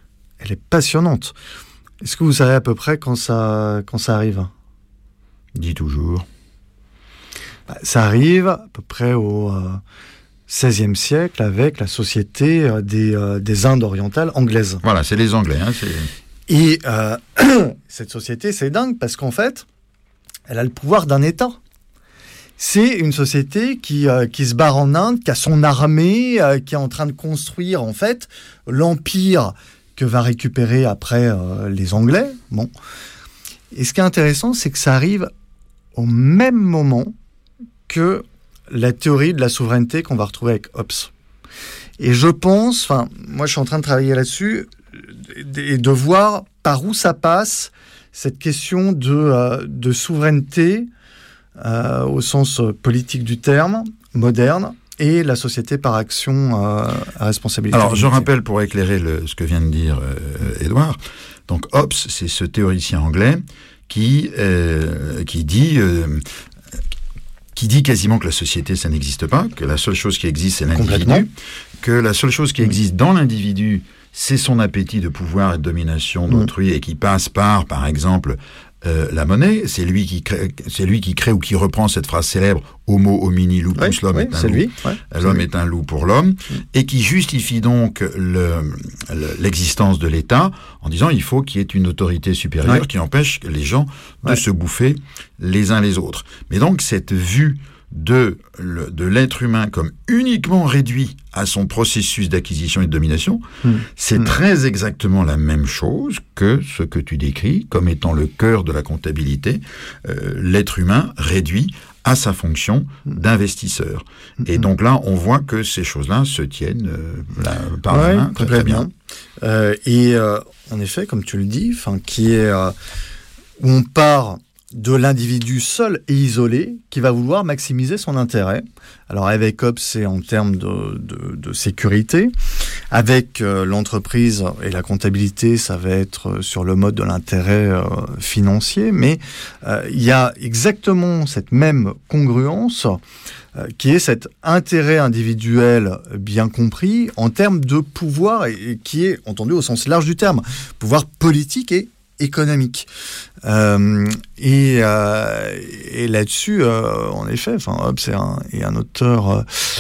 Est-ce que vous savez à peu près quand ça arrive ? Dis toujours. Ça arrive à peu près au XVIe siècle avec la société des Indes orientales anglaises. Voilà, c'est les Anglais. Et cette société, c'est dingue parce qu'en fait, elle a le pouvoir d'un État. C'est une société qui se barre en Inde, qui a son armée, qui est en train de construire en fait l'empire que va récupérer après les Anglais. Bon. Et ce qui est intéressant, c'est que ça arrive au même moment que la théorie de la souveraineté qu'on va retrouver avec Hobbes. Et je pense, moi je suis en train de travailler là-dessus, et de voir par où ça passe, cette question de souveraineté, au sens politique du terme, moderne, et la société par action à responsabilité. Alors, je rappelle pour éclairer ce que vient de dire Édouard. Donc, Hobbes, c'est ce théoricien anglais qui dit quasiment que la société, ça n'existe pas, que la seule chose qui existe, c'est l'individu, que la seule chose qui existe dans l'individu, c'est son appétit de pouvoir et de domination d'autrui, et qui passe par exemple, la monnaie. C'est lui qui crée ou qui reprend cette phrase célèbre « Homo homini lupus », l'homme est un loup. L'homme est un loup pour l'homme, et qui justifie donc l'existence de l'État en disant il faut qu'il y ait une autorité supérieure qui empêche les gens de se bouffer les uns les autres. Mais donc cette vue de l'être humain comme uniquement réduit à son processus d'acquisition et de domination, c'est très exactement la même chose que ce que tu décris comme étant le cœur de la comptabilité, l'être humain réduit à sa fonction d'investisseur. Et donc là, on voit que ces choses-là se tiennent par la main très bien. En effet, comme tu le dis, qui est où on part de l'individu seul et isolé qui va vouloir maximiser son intérêt. Alors avec Hobbes, c'est en termes de sécurité. Avec l'entreprise et la comptabilité, ça va être sur le mode de l'intérêt financier. Mais il y a exactement cette même congruence qui est cet intérêt individuel bien compris en termes de pouvoir et qui est entendu au sens large du terme, pouvoir politique et économique. Et là-dessus, en effet, Hobbes est un auteur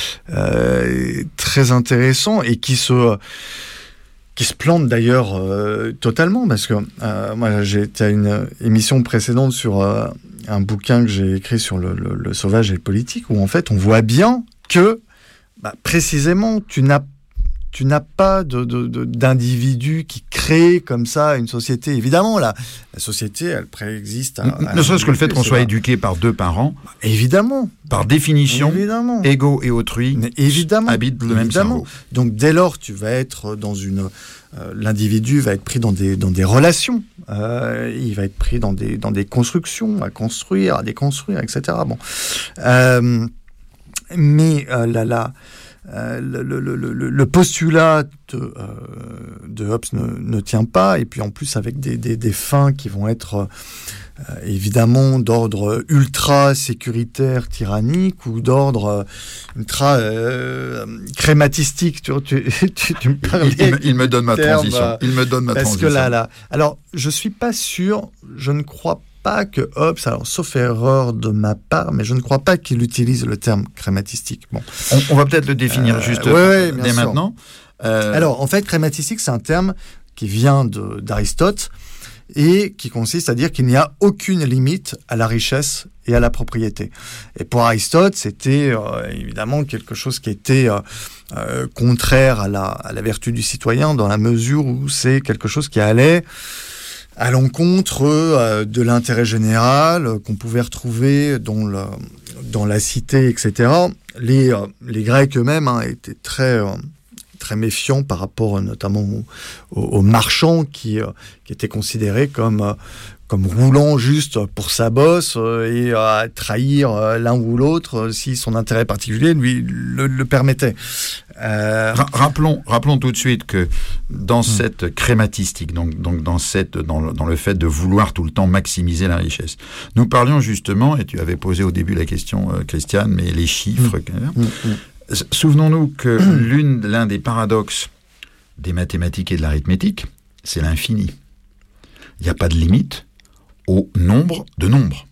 très intéressant et qui se plante d'ailleurs totalement, parce que moi j'ai été à une émission précédente sur un bouquin que j'ai écrit sur le sauvage et le politique, où en fait on voit bien que précisément tu n'as pas d'individu qui crée comme ça une société. Évidemment, la société, elle préexiste. Ne serait-ce que le fait qu'on soit éduqué par deux parents. Évidemment. Par définition, égaux et autrui habitent le même cerveau. Donc dès lors, tu vas être dans l'individu va être pris dans des relations. Il va être pris dans des constructions, à construire, à déconstruire, etc. Bon. Mais le postulat de Hobbes ne tient pas, et puis en plus avec des fins qui vont être évidemment d'ordre ultra sécuritaire tyrannique ou d'ordre ultra crématistique. Tu me parlais. Il me donne ma transition. Parce que là, alors je suis pas sûr, je ne crois pas que Hobbes, alors sauf erreur de ma part, mais je ne crois pas qu'il utilise le terme crématistique. Bon, on va peut-être le définir juste dès maintenant. Alors en fait, crématistique, c'est un terme qui vient d'Aristote et qui consiste à dire qu'il n'y a aucune limite à la richesse et à la propriété. Et pour Aristote, c'était évidemment quelque chose qui était contraire à la vertu du citoyen, dans la mesure où c'est quelque chose qui allait à l'encontre de l'intérêt général qu'on pouvait retrouver dans la cité, etc. Les Grecs eux-mêmes étaient très méfiants par rapport notamment aux marchands qui étaient considérés comme roulant juste pour sa bosse et à trahir l'un ou l'autre si son intérêt particulier lui le permettait. Rappelons tout de suite que dans cette crématistique, donc dans le fait de vouloir tout le temps maximiser la richesse, nous parlions justement, et tu avais posé au début la question, Christiane, mais les chiffres. Souvenons-nous que l'un des paradoxes des mathématiques et de l'arithmétique, c'est l'infini. Il n'y a pas de limite au nombre de nombres.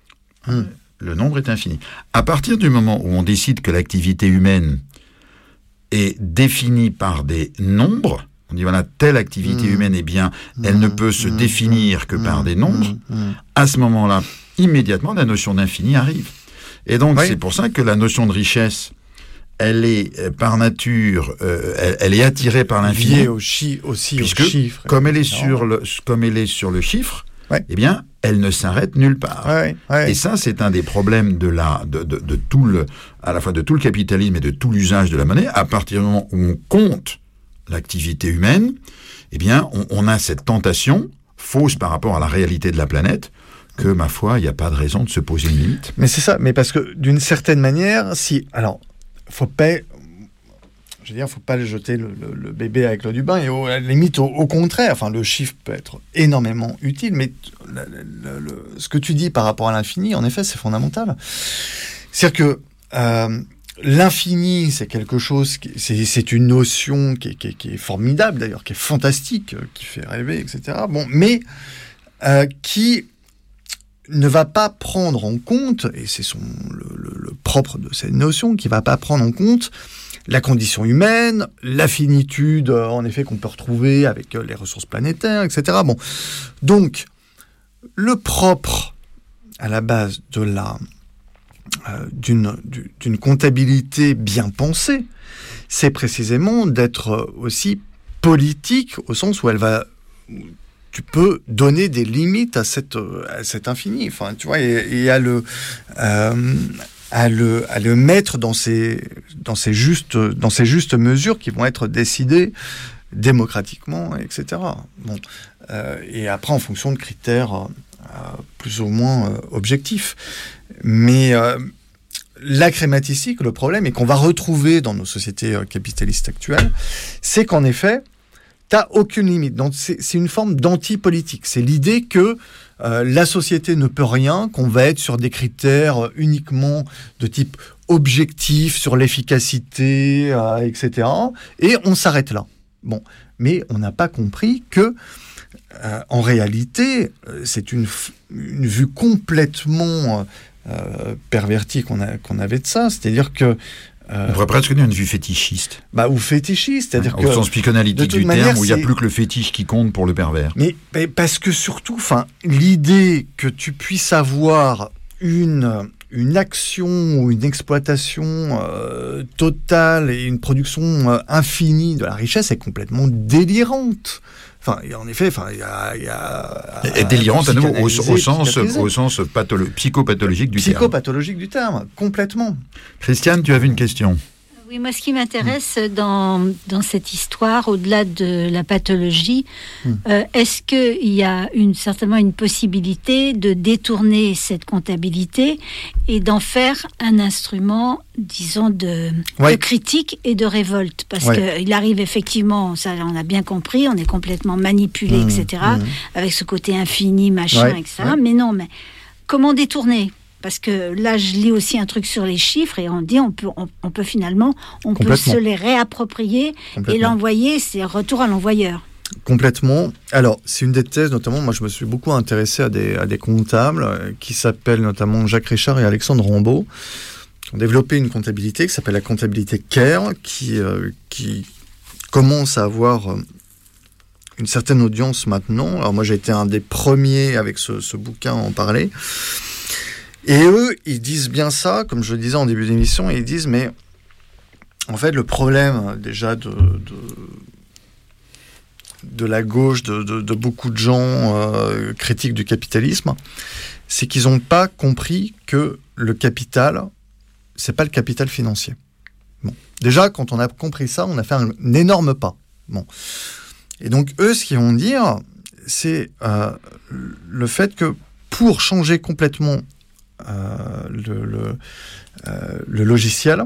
Le nombre est infini. À partir du moment où on décide que l'activité humaine est définie par des nombres, on dit voilà, telle activité humaine, eh bien, elle ne peut se définir que par des nombres, à ce moment-là, immédiatement, la notion d'infini arrive. Et donc, c'est pour ça que la notion de richesse, elle est par nature, elle est attirée par l'infini. Liée aussi au chiffre. Comme elle est sur le chiffre, eh bien, elle ne s'arrête nulle part. Et ça, c'est un des problèmes de tout à la fois de tout le capitalisme et de tout l'usage de la monnaie. À partir du moment où on compte l'activité humaine, eh bien, on a cette tentation fausse par rapport à la réalité de la planète, que, ma foi, il n'y a pas de raison de se poser une limite. Mais c'est ça, mais parce que d'une certaine manière, faut pas le jeter le bébé avec l'eau du bain, et à la limite, au contraire, le chiffre peut être énormément utile, mais ce que tu dis par rapport à l'infini, en effet, c'est fondamental. C'est-à-dire que l'infini, c'est quelque chose, c'est une notion qui est formidable, d'ailleurs, qui est fantastique, qui fait rêver, etc. Bon, mais qui ne va pas prendre en compte, et c'est le propre de cette notion, qui ne va pas prendre en compte la condition humaine, la finitude, en effet, qu'on peut retrouver avec les ressources planétaires, etc. Bon. Donc, le propre, à la base de d'une comptabilité bien pensée, c'est précisément d'être aussi politique, au sens où tu peux donner des limites à cet infini. Enfin, tu vois, et à le mettre dans ces justes mesures qui vont être décidées démocratiquement, etc. Bon, et après en fonction de critères plus ou moins objectifs. Mais la crématistique, le problème, et qu'on va retrouver dans nos sociétés capitalistes actuelles, c'est qu'en effet, t'as aucune limite. Donc c'est une forme d'anti-politique. C'est l'idée que la société ne peut rien, qu'on va être sur des critères uniquement de type objectif, sur l'efficacité, etc. Et on s'arrête là. Bon, mais on n'a pas compris que, en réalité, c'est une vue complètement pervertie qu'on avait de ça. C'est-à-dire que on pourrait presque dire une vue fétichiste. Ou fétichiste, c'est-à-dire au sens psychanalytique du terme, où il n'y a plus que le fétiche qui compte pour le pervers. Mais parce que surtout, l'idée que tu puisses avoir une action ou une exploitation totale et une production infinie de la richesse est complètement délirante. En effet, il y a et délirante à nouveau au sens psychopathologique du terme. Psychopathologique du terme, complètement. Christiane, tu avais une question. Oui, moi, ce qui m'intéresse dans cette histoire, au-delà de la pathologie, est-ce qu'il y a certainement une possibilité de détourner cette comptabilité et d'en faire un instrument, disons, de critique et de révolte? Parce qu'il arrive effectivement, ça on a bien compris, on est complètement manipulé, etc., avec ce côté infini, machin, etc. Mais non, mais comment détourner? Parce que là, je lis aussi un truc sur les chiffres et on dit on peut finalement se les réapproprier et l'envoyer, c'est retour à l'envoyeur. Complètement. Alors, c'est une des thèses, notamment, moi je me suis beaucoup intéressé à des comptables qui s'appellent notamment Jacques Richard et Alexandre Rambaud, qui ont développé une comptabilité qui s'appelle la comptabilité CARE, qui commence à avoir une certaine audience maintenant. Alors moi j'ai été un des premiers avec ce bouquin à en parler. Et eux, ils disent bien ça, comme je le disais en début d'émission, ils disent, mais en fait, le problème déjà de la gauche, de beaucoup de gens critiques du capitalisme, c'est qu'ils n'ont pas compris que le capital, c'est pas le capital financier. Bon. Déjà, quand on a compris ça, on a fait un énorme pas. Bon. Et donc, eux, ce qu'ils vont dire, c'est le fait que pour changer complètement le logiciel,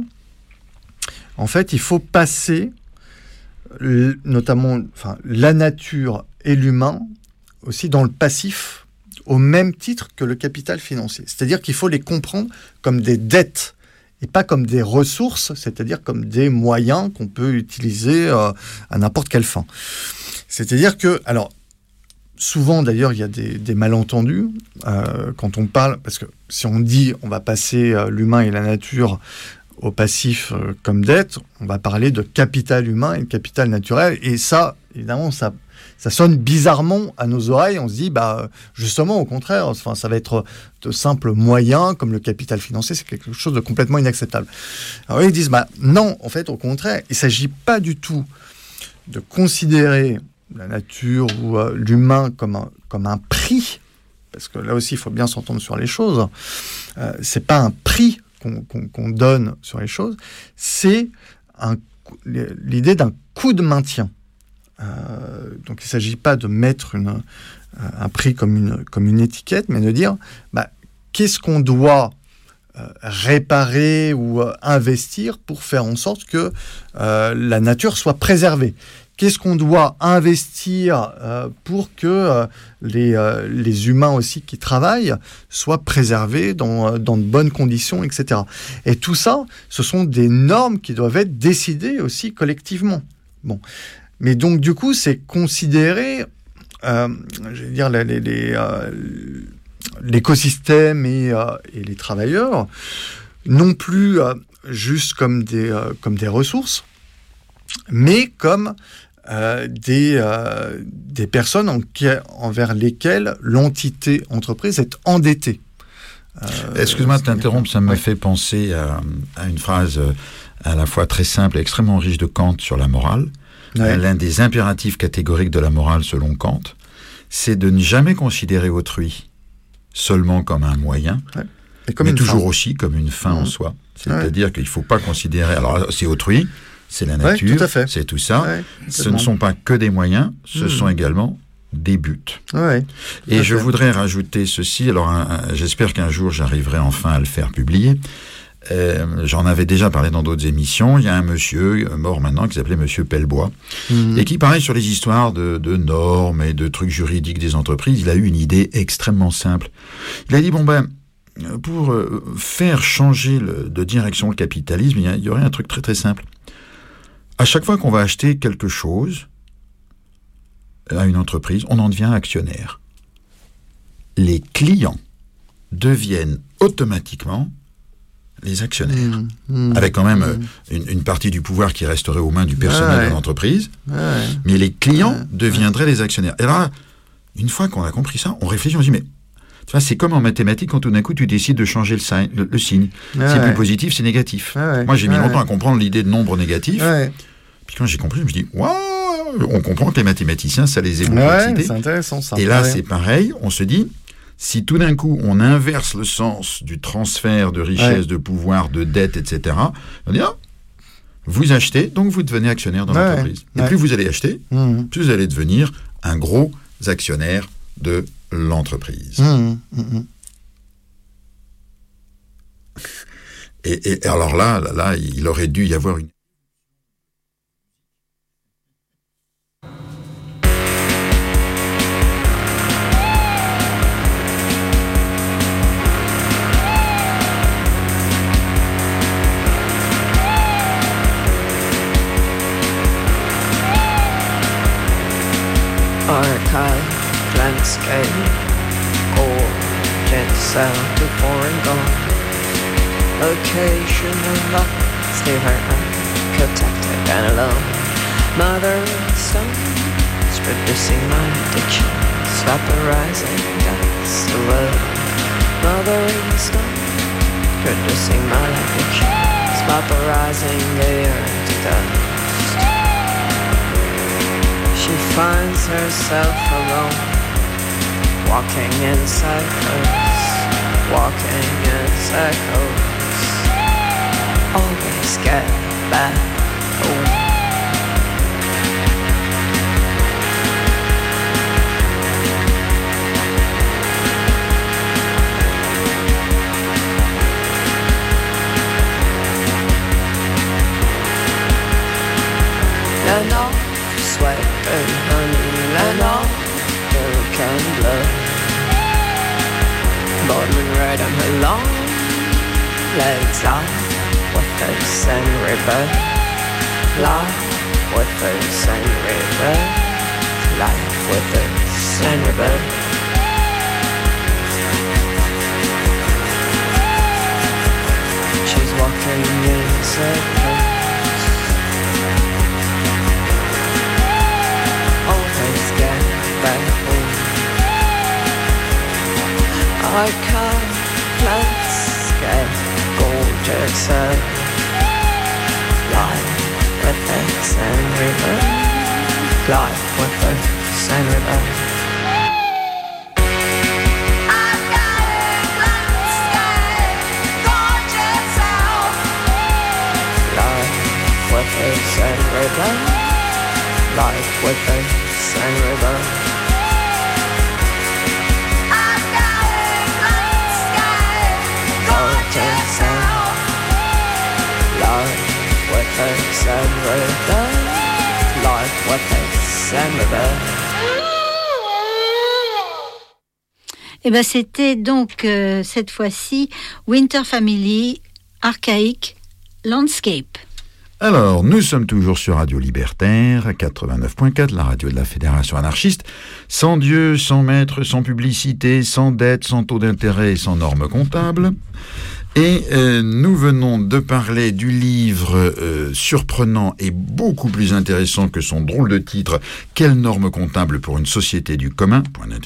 en fait, il faut passer notamment la nature et l'humain aussi dans le passif au même titre que le capital financier. C'est-à-dire qu'il faut les comprendre comme des dettes et pas comme des ressources, c'est-à-dire comme des moyens qu'on peut utiliser à n'importe quelle fin. C'est-à-dire que, alors, souvent, d'ailleurs, il y a des malentendus quand on parle, parce que si on dit on va passer l'humain et la nature au passif comme dette, on va parler de capital humain et de capital naturel, et ça, évidemment, ça sonne bizarrement à nos oreilles. On se dit, justement, au contraire, ça va être de simples moyens, comme le capital financier, c'est quelque chose de complètement inacceptable. Alors, ils disent, non, en fait, au contraire, il ne s'agit pas du tout de considérer la nature ou l'humain comme un prix, parce que là aussi il faut bien s'entendre sur les choses. C'est pas un prix qu'on donne sur les choses, c'est l'idée d'un coût de maintien. Donc il ne s'agit pas de mettre un prix comme une étiquette, mais de dire qu'est-ce qu'on doit réparer ou investir pour faire en sorte que la nature soit préservée. Qu'est-ce qu'on doit investir pour que les humains aussi qui travaillent soient préservés dans de bonnes conditions, etc. Et tout ça, ce sont des normes qui doivent être décidées aussi collectivement. Bon. Mais donc, du coup, c'est considérer, je veux dire, l'écosystème et les travailleurs, non plus juste comme des ressources, mais comme des personnes envers lesquelles l'entité entreprise est endettée. Excuse-moi de t'interrompre, ça me fait penser à une phrase à la fois très simple et extrêmement riche de Kant sur la morale. Ouais. L'un des impératifs catégoriques de la morale selon Kant, c'est de ne jamais considérer autrui seulement comme un moyen, mais toujours aussi comme une fin en soi. C'est-à-dire qu'il ne faut pas considérer... Alors, c'est autrui, c'est la nature, c'est tout ça. Ce ne sont pas que des moyens, ce sont également des buts. Et je voudrais rajouter ceci. Alors, j'espère qu'un jour, j'arriverai enfin à le faire publier. J'en avais déjà parlé dans d'autres émissions. Il y a un monsieur mort maintenant qui s'appelait monsieur Pelbois et qui parlait sur les histoires de normes et de trucs juridiques des entreprises. Il a eu une idée extrêmement simple. Il a dit pour faire changer de direction le capitalisme, il y aurait un truc très très simple. À chaque fois qu'on va acheter quelque chose à une entreprise, on en devient actionnaire. Les clients deviennent automatiquement les actionnaires, avec quand même une partie du pouvoir qui resterait aux mains du personnel de l'entreprise, mais les clients deviendraient les actionnaires. Et alors, une fois qu'on a compris ça, on réfléchit, on se dit, mais tu vois, c'est comme en mathématiques, quand tout d'un coup tu décides de changer le signe. C'est plus positif, c'est négatif. Moi, j'ai mis longtemps à comprendre l'idée de nombre négatif, puis quand j'ai compris, je me dis, waouh, on comprend que les mathématiciens, ça les est beaucoup excités. C'est intéressant, ça. Et là, c'est pareil, on se dit, si tout d'un coup, on inverse le sens du transfert de richesse, de pouvoir, de dette, etc., on dit, vous achetez, donc vous devenez actionnaire dans l'entreprise. Et plus vous allez acheter, plus vous allez devenir un gros actionnaire de l'entreprise. Et alors là, il aurait dû y avoir une... Archive, landscape, gorgeous sound before and gone. Occasional lost, leave her unprotected and alone. Mother stone, producing my addictions, vaporizing dust away. Mother stone, producing my addictions, vaporizing air to dust. She finds herself alone, walking in circles, walking in circles. Always get back home. And all sweat and honey and all milk and blood. Baldwin red on her long legs, lie with us and river, lie with us and river, lie with us and river. She's walking in circles. I can't landscape gorgeous life with us and river, life with us and river. I've got a landscape gorgeous life with us and river, life with us and river. Et ben c'était donc cette fois-ci Winter Family, Archaïque, Landscape. Alors, nous sommes toujours sur Radio Libertaire, 89.4, la radio de la Fédération anarchiste. Sans Dieu, sans maître, sans publicité, sans dette, sans taux d'intérêt et sans normes comptables. Et nous venons de parler du livre surprenant et beaucoup plus intéressant que son drôle de titre « Quelles normes comptables pour une société du commun ?»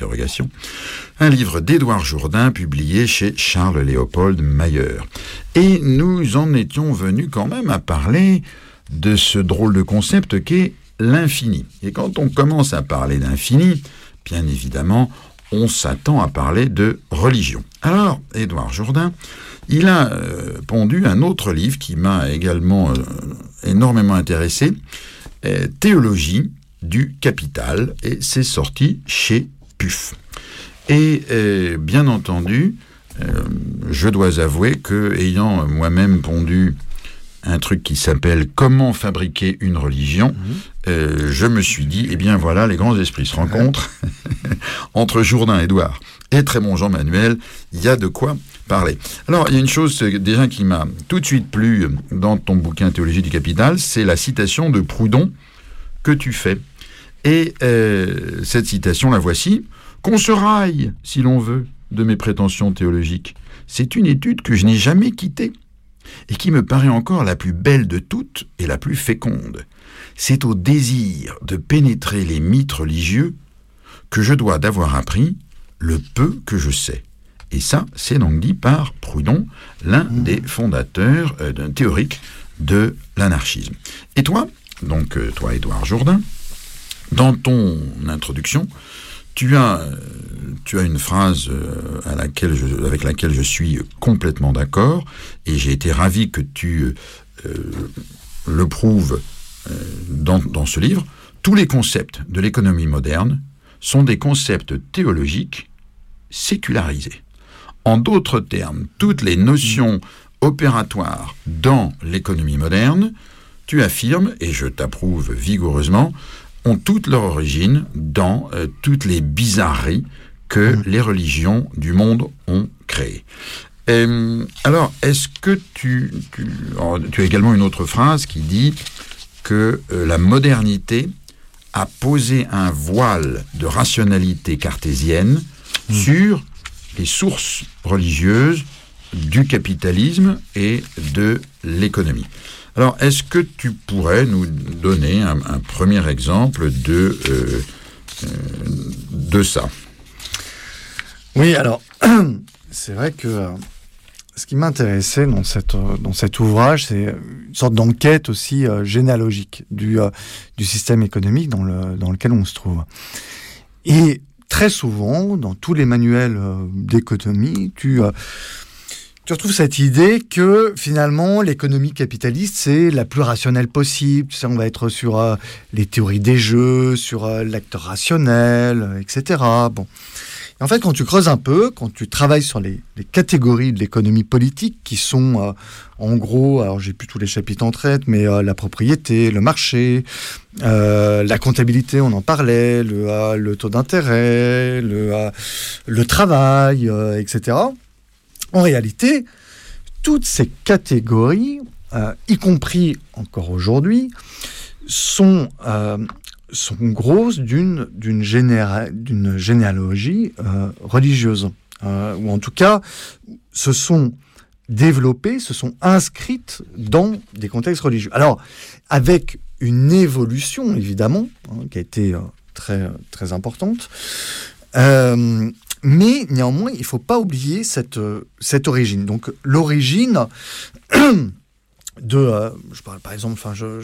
Un livre d'Édouard Jourdain publié chez Charles-Léopold Mayer. Et nous en étions venus quand même à parler de ce drôle de concept qu'est l'infini. Et quand on commence à parler d'infini, bien évidemment, on s'attend à parler de religion. Alors, Édouard Jourdain, il a pondu un autre livre qui m'a également énormément intéressé, Théologie du capital, et c'est sorti chez PUF. Et bien entendu, je dois avouer que, ayant moi-même pondu un truc qui s'appelle « Comment fabriquer une religion », je me suis dit, eh bien voilà, les grands esprits se rencontrent entre Jourdain, Édouard et très bon Jean-Manuel, il y a de quoi parler. Alors, il y a une chose déjà qui m'a tout de suite plu dans ton bouquin Théologie du capital, c'est la citation de Proudhon que tu fais. Et cette citation, la voici. « Qu'on se raille, si l'on veut, de mes prétentions théologiques. C'est une étude que je n'ai jamais quittée et qui me paraît encore la plus belle de toutes et la plus féconde. C'est au désir de pénétrer les mythes religieux que je dois d'avoir appris le peu que je sais. » Et ça, c'est donc dit par Proudhon, l'un des fondateurs théoriques de l'anarchisme. Et toi, donc toi, Édouard Jourdain, dans ton introduction, tu as une phrase avec laquelle je suis complètement d'accord, et j'ai été ravi que tu le prouves dans ce livre. Tous les concepts de l'économie moderne sont des concepts théologiques sécularisés. En d'autres termes, toutes les notions opératoires dans l'économie moderne, tu affirmes, et je t'approuve vigoureusement, ont toute leur origine dans toutes les bizarreries que les religions du monde ont créées. Alors, est-ce que tu as également une autre phrase qui dit que la modernité a posé un voile de rationalité cartésienne sur les sources religieuses du capitalisme et de l'économie. Alors, est-ce que tu pourrais nous donner un premier exemple de ça ? Oui, alors, c'est vrai que ce qui m'intéressait dans cet ouvrage, c'est une sorte d'enquête aussi généalogique du système économique dans lequel on se trouve. Et très souvent, dans tous les manuels d'économie, tu retrouves cette idée que finalement l'économie capitaliste c'est la plus rationnelle possible. Tu sais, on va être sur les théories des jeux, sur l'acteur rationnel, etc. Bon. Et en fait, quand tu creuses un peu, quand tu travailles sur les catégories de l'économie politique qui sont en gros, alors j'ai plus tous les chapitres en tête, mais la propriété, le marché, la comptabilité, on en parlait, le taux d'intérêt, le travail, etc. En réalité, toutes ces catégories, y compris encore aujourd'hui, sont grosses d'une généalogie religieuse. Ou en tout cas, se sont développées, se sont inscrites dans des contextes religieux. Alors, avec une évolution, évidemment, qui a été très, très importante, mais néanmoins, il ne faut pas oublier cette origine. Donc, l'origine je parle par exemple,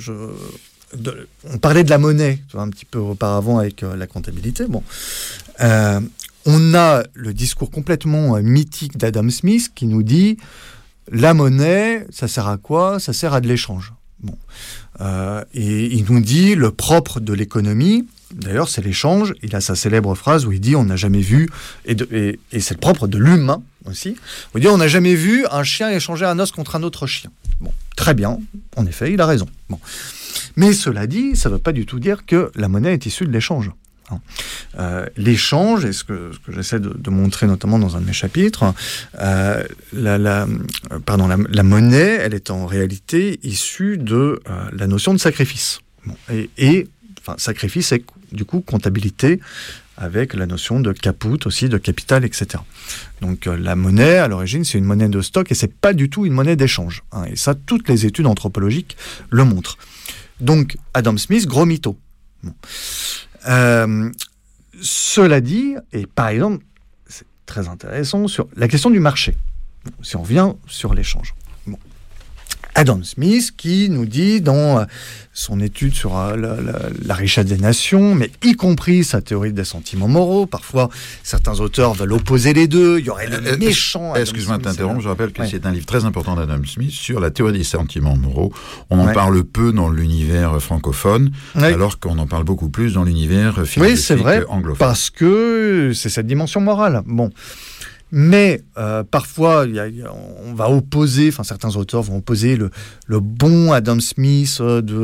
on parlait de la monnaie un petit peu auparavant avec la comptabilité. Bon, on a le discours complètement mythique d'Adam Smith qui nous dit la monnaie, ça sert à quoi ? Ça sert à de l'échange. Bon, et il nous dit le propre de l'économie. D'ailleurs, c'est l'échange. Il a sa célèbre phrase où il dit on n'a jamais vu, et c'est le propre de l'humain aussi, où il dit on n'a jamais vu un chien échanger un os contre un autre chien. Bon, très bien, en effet, il a raison. Bon. Mais cela dit, ça ne veut pas du tout dire que la monnaie est issue de l'échange. L'échange, et ce que j'essaie de montrer notamment dans un de mes chapitres, la monnaie, elle est en réalité issue de la notion de sacrifice. Bon, sacrifice, c'est du coup comptabilité, avec la notion de caput aussi, de capital, etc. Donc la monnaie, à l'origine, c'est une monnaie de stock et c'est pas du tout une monnaie d'échange. Hein, et ça, toutes les études anthropologiques le montrent. Donc Adam Smith, gros mytho. Bon. Cela dit, et par exemple, c'est très intéressant sur la question du marché. Bon, si on revient sur l'échange. Bon. Adam Smith qui nous dit dans son étude sur la richesse des nations, mais y compris sa théorie des sentiments moraux, parfois certains auteurs veulent opposer les deux, il y aurait le méchant... Excuse-moi de t'interrompre, je rappelle que c'est un livre très important d'Adam Smith sur la théorie des sentiments moraux. On en parle peu dans l'univers francophone, alors qu'on en parle beaucoup plus dans l'univers philosophique c'est vrai, anglophone. Parce que c'est cette dimension morale. Bon. Mais parfois, on va opposer, enfin certains auteurs vont opposer le bon Adam Smith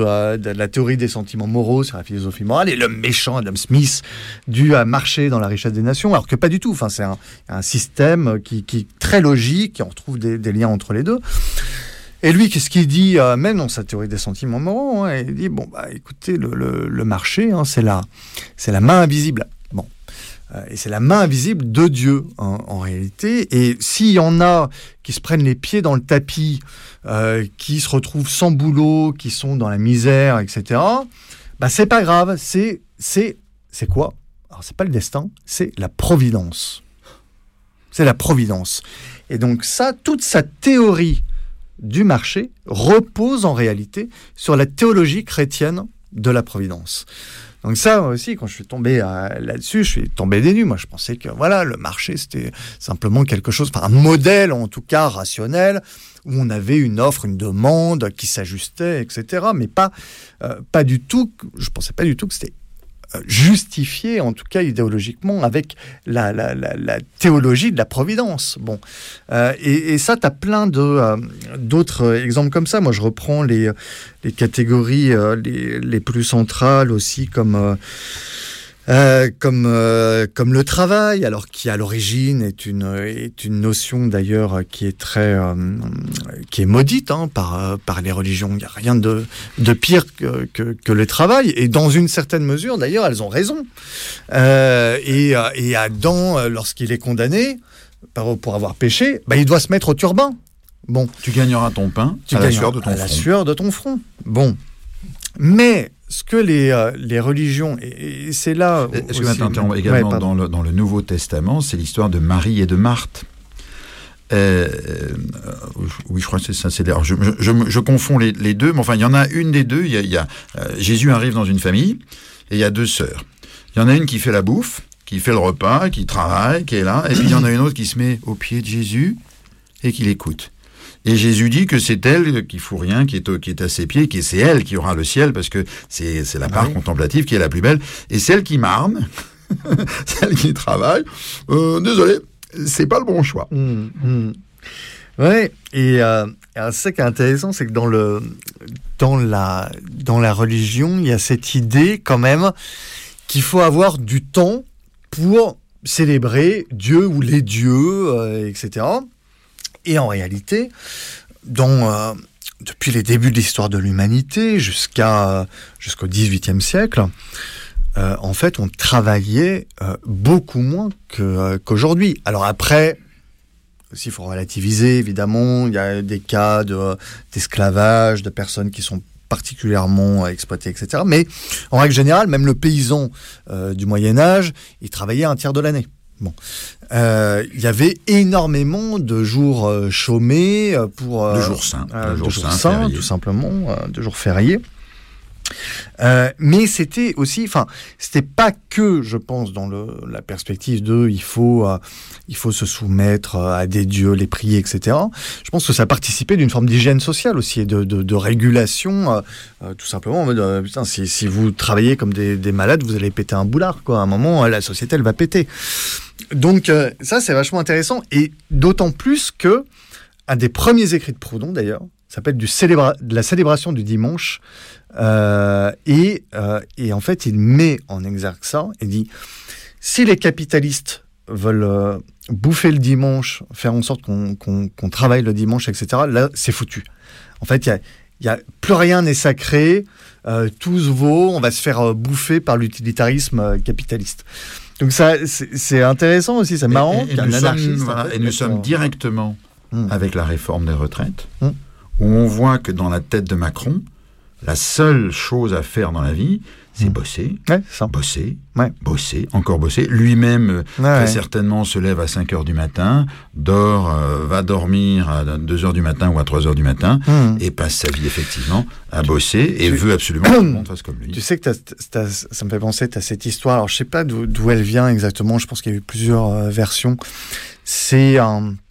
de la théorie des sentiments moraux sur la philosophie morale et le méchant Adam Smith du marché dans la richesse des nations, alors que pas du tout. Enfin, c'est un système qui est très logique, et on retrouve des liens entre les deux. Et lui, qu'est-ce qu'il dit, même dans sa théorie des sentiments moraux, hein, il dit, écoutez, le marché, hein, c'est la main invisible. Bon. Et c'est la main invisible de Dieu, en réalité. Et s'il y en a qui se prennent les pieds dans le tapis, qui se retrouvent sans boulot, qui sont dans la misère, etc., c'est pas grave. C'est quoi ? Alors, c'est pas le destin, c'est la providence. C'est la providence. Et donc ça, toute sa théorie du marché repose en réalité sur la théologie chrétienne de la providence. Donc ça aussi, quand je suis tombé là-dessus, je suis tombé des nues. Moi, je pensais que le marché, c'était simplement quelque chose, un modèle en tout cas rationnel, où on avait une offre, une demande qui s'ajustait, etc. Mais pas du tout, je pensais pas du tout que c'était justifié, en tout cas idéologiquement, avec la théologie de la providence. Bon, et ça, tu as plein d'autres exemples comme ça. Moi, je reprends les catégories les plus centrales aussi, comme le travail, alors qui à l'origine est une notion d'ailleurs qui est qui est maudite par les religions. Il n'y a rien de pire que le travail, et dans une certaine mesure d'ailleurs elles ont raison. Et Adam, lorsqu'il est condamné pour avoir péché, il doit se mettre au turbin. Bon, tu gagneras ton pain à la sueur de ton front. Bon, mais ce que les religions, et c'est là... Est-ce que maintenant, également dans le Nouveau Testament, c'est l'histoire de Marie et de Marthe. Oui, je crois que c'est ça. Je confonds les deux, mais enfin, il y en a une des deux. Jésus arrive dans une famille, et il y a deux sœurs. Il y en a une qui fait la bouffe, qui fait le repas, qui travaille, qui est là, et puis il y en a une autre qui se met au pied de Jésus et qui l'écoute. Et Jésus dit que c'est elle qui fout rien, qui est à ses pieds, c'est elle qui aura le ciel, parce que c'est la part contemplative qui est la plus belle. Et celle qui marne, celle qui travaille, désolé, c'est pas le bon choix. Ouais. Et ce qui est intéressant, c'est que dans la religion, il y a cette idée quand même qu'il faut avoir du temps pour célébrer Dieu ou les dieux, etc. Et en réalité, depuis les débuts de l'histoire de l'humanité jusqu'au XVIIIe siècle, en fait, on travaillait beaucoup moins qu'aujourd'hui. Alors après, aussi, il faut relativiser, évidemment. Il y a des cas d'esclavage, de personnes qui sont particulièrement exploitées, etc. Mais en règle générale, même le paysan du Moyen-Âge, il travaillait un tiers de l'année. Bon, il y avait énormément de jours chômés de jours sains, tout simplement, de jours fériés. Mais c'était aussi, c'était pas que, je pense, dans la perspective de il faut se soumettre à des dieux, les prier, etc. Je pense que ça participait d'une forme d'hygiène sociale aussi et de régulation, tout simplement. Putain, si vous travaillez comme des malades, vous allez péter un boulard, quoi. À un moment, la société, elle va péter. Donc ça, c'est vachement intéressant, et d'autant plus que un des premiers écrits de Proudhon, d'ailleurs, s'appelle de la célébration du dimanche, et en fait, il met en exergue ça et dit si les capitalistes veulent bouffer le dimanche, faire en sorte qu'on travaille le dimanche, etc., là, c'est foutu. En fait, il y a plus rien n'est sacré, tout se vaut, on va se faire bouffer par l'utilitarisme capitaliste. Donc ça, c'est intéressant aussi, c'est marrant. Et nous sommes directement avec la réforme des retraites, où on voit que dans la tête de Macron, la seule chose à faire dans la vie, c'est bosser, bosser, encore bosser. Lui-même, très certainement, se lève à 5 heures du matin, va dormir à 2 heures du matin ou à 3 heures du matin, et passe sa vie, effectivement, à bosser, et veut absolument que tout le monde fasse comme lui. Tu sais que ça me fait penser, tu as cette histoire, alors je sais pas d'où elle vient exactement, je pense qu'il y a eu plusieurs versions. C'est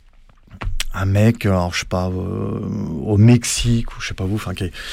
un mec, alors je sais pas, au Mexique, ou je sais pas où, enfin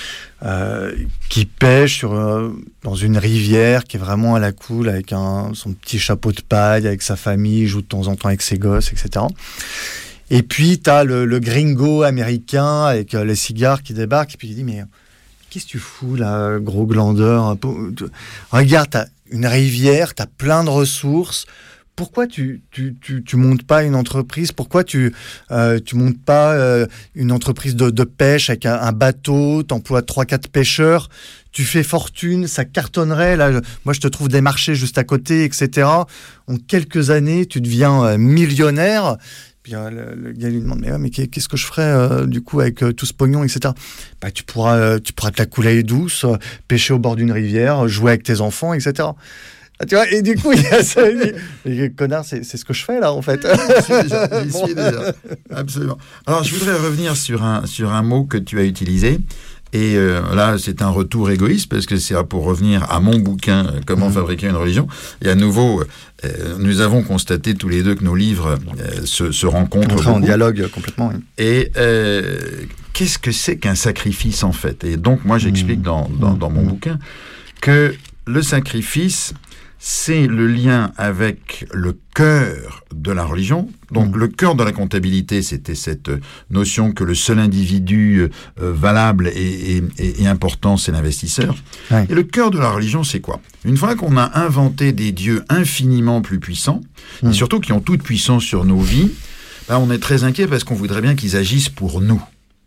qui pêche dans une rivière qui est vraiment à la cool, avec son petit chapeau de paille, avec sa famille, il joue de temps en temps avec ses gosses, etc. Et puis t'as le gringo américain avec les cigares qui débarque, et puis il dit, mais qu'est-ce que tu fous là, gros glandeur? Regarde, t'as une rivière, t'as plein de ressources. Pourquoi tu montes pas une entreprise? Pourquoi tu montes pas une entreprise de pêche avec un bateau, t'emploies 3-4 pêcheurs, tu fais fortune, ça cartonnerait. Là, moi, je te trouve des marchés juste à côté, etc. En quelques années, tu deviens millionnaire. Puis le gars lui demande, mais qu'est-ce que je ferais du coup avec tout ce pognon, etc. Bah, tu pourras te la couler douce, pêcher au bord d'une rivière, jouer avec tes enfants, etc. Ah, tu vois, et du coup, il y a ça. Connard, c'est ce que je fais là, en fait. J'y suis déjà. Absolument. Alors, je voudrais revenir sur un mot que tu as utilisé. Et là, c'est un retour égoïste, parce que c'est pour revenir à mon bouquin « Comment fabriquer une religion ». Et à nouveau, nous avons constaté tous les deux que nos livres se rencontrent. En dialogue complètement. Oui. Et qu'est-ce que c'est qu'un sacrifice, en fait? Et donc, moi, j'explique dans mon bouquin que le sacrifice, c'est le lien avec le cœur de la religion. Donc, le cœur de la comptabilité, c'était cette notion que le seul individu valable et important, c'est l'investisseur. Ouais. Et le cœur de la religion, c'est quoi? Une fois qu'on a inventé des dieux infiniment plus puissants, et surtout qui ont toute puissance sur nos vies, ben on est très inquiet parce qu'on voudrait bien qu'ils agissent pour nous.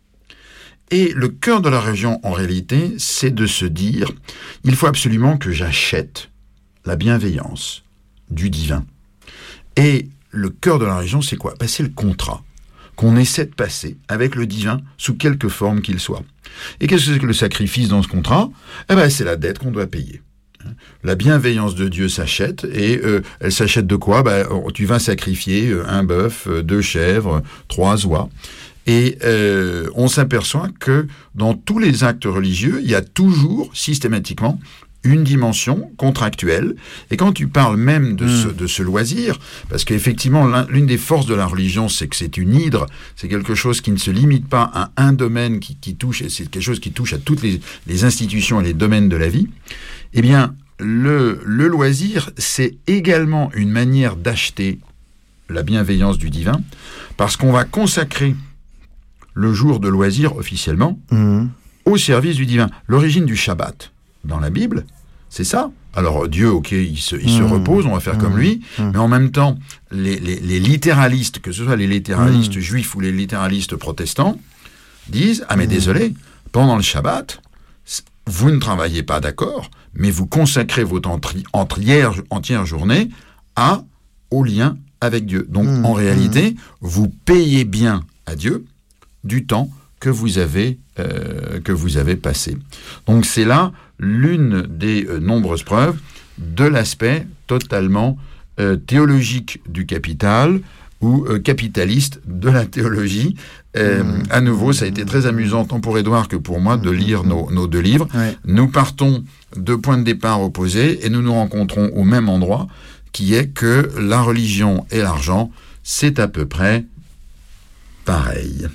Et le cœur de la religion, en réalité, c'est de se dire, il faut absolument que j'achète la bienveillance du divin. Et le cœur de la religion, c'est quoi? C'est le contrat qu'on essaie de passer avec le divin sous quelque forme qu'il soit. Et qu'est-ce que c'est que le sacrifice dans ce contrat? C'est la dette qu'on doit payer. La bienveillance de Dieu s'achète, et elle s'achète de quoi? Tu vas sacrifier un bœuf, 2 chèvres, 3 oies. Et on s'aperçoit que dans tous les actes religieux, il y a toujours, systématiquement, une dimension contractuelle. Et quand tu parles même de ce loisir, parce qu'effectivement, l'une des forces de la religion, c'est que c'est une hydre, c'est quelque chose qui ne se limite pas à un domaine qui touche, et c'est quelque chose qui touche à toutes les institutions et les domaines de la vie. Eh bien, le loisir, c'est également une manière d'acheter la bienveillance du divin, parce qu'on va consacrer le jour de loisir officiellement au service du divin. L'origine du Shabbat dans la Bible, c'est ça. Alors Dieu, ok, il se repose, on va faire comme lui, mais en même temps, les littéralistes, que ce soit les littéralistes juifs ou les littéralistes protestants, disent « Ah mais désolé, pendant le Shabbat, vous ne travaillez pas, d'accord, mais vous consacrez votre entière journée au lien avec Dieu. Donc en réalité, vous payez bien à Dieu du temps que vous avez passé. Donc c'est là l'une des nombreuses preuves de l'aspect totalement théologique du capital ou capitaliste de la théologie. À nouveau, ça a été très amusant tant pour Édouard que pour moi de lire nos 2 livres. Ouais. Nous partons de points de départ opposés et nous nous rencontrons au même endroit, qui est que la religion et l'argent, c'est à peu près pareil.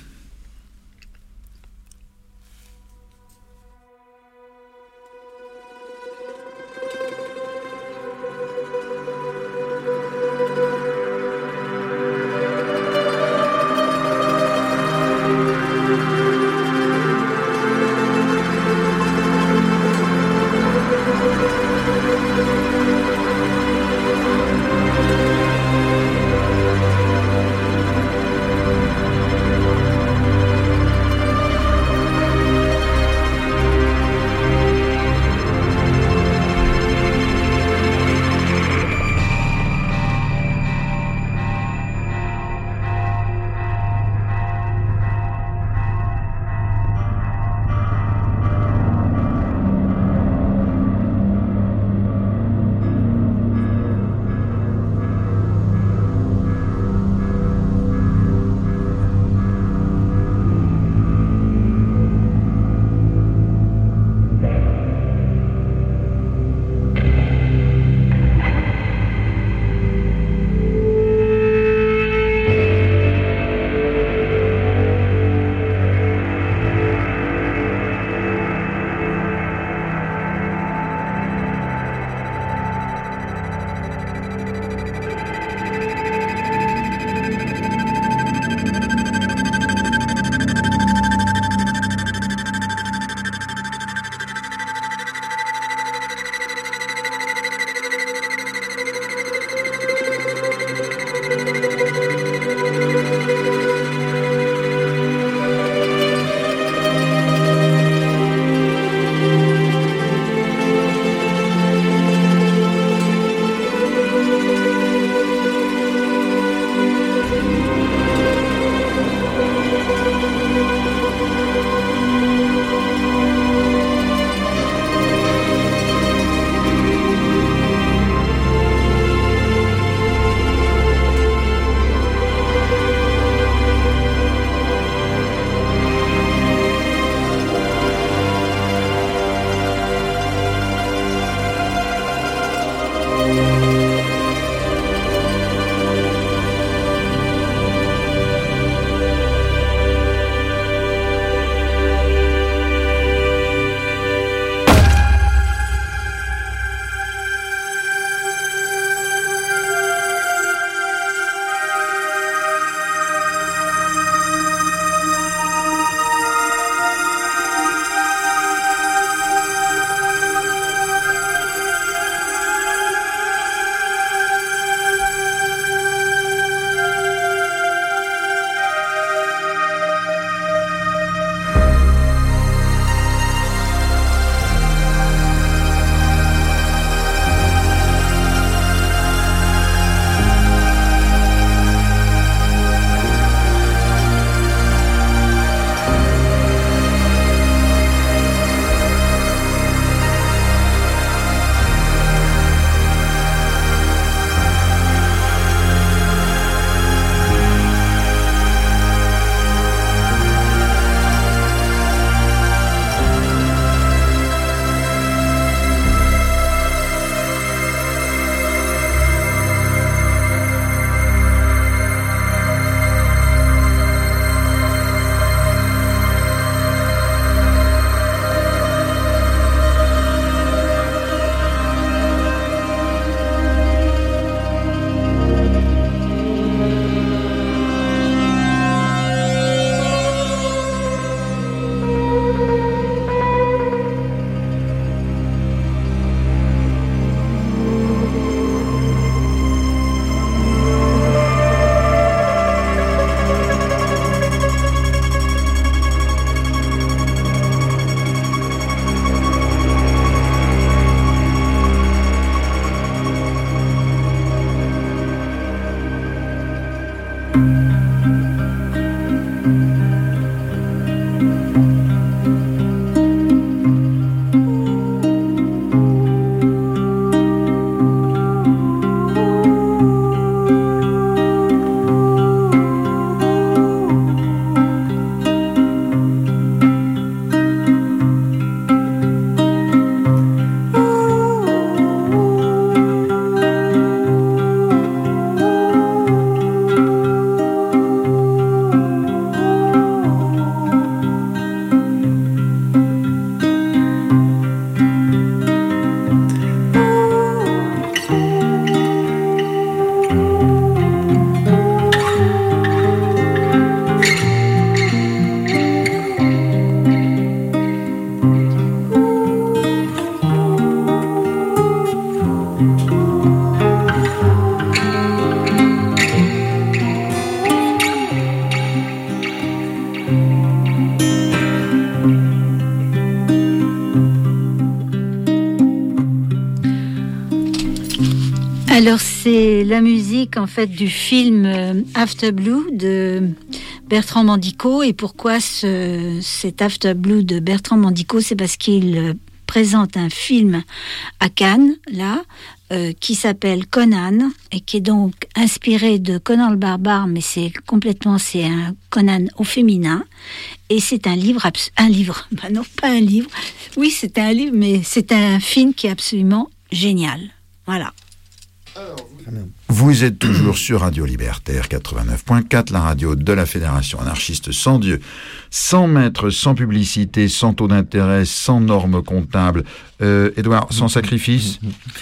Alors c'est la musique en fait du film After Blue de Bertrand Mandico. Et pourquoi cet After Blue de Bertrand Mandico? C'est parce qu'il présente un film à Cannes, là, qui s'appelle Conan, et qui est donc inspiré de Conan le Barbare, mais c'est un Conan au féminin. Et c'est un livre, non pas un livre, oui c'est un livre, mais c'est un film qui est absolument génial. Voilà. Vous êtes toujours sur Radio Libertaire 89.4, la radio de la Fédération anarchiste sans Dieu, sans maître, sans publicité, sans taux d'intérêt, sans normes comptables. Édouard, sans sacrifice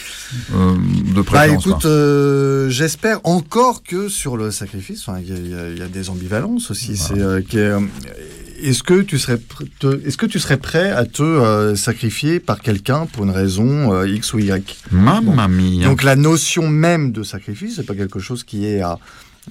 de préférence. Écoute, j'espère encore que sur le sacrifice, il y a des ambivalences aussi. Voilà. Est-ce que tu serais prêt à te sacrifier par quelqu'un pour une raison X ou Y? Mamma mia. Donc la notion même de sacrifice, c'est pas quelque chose qui est à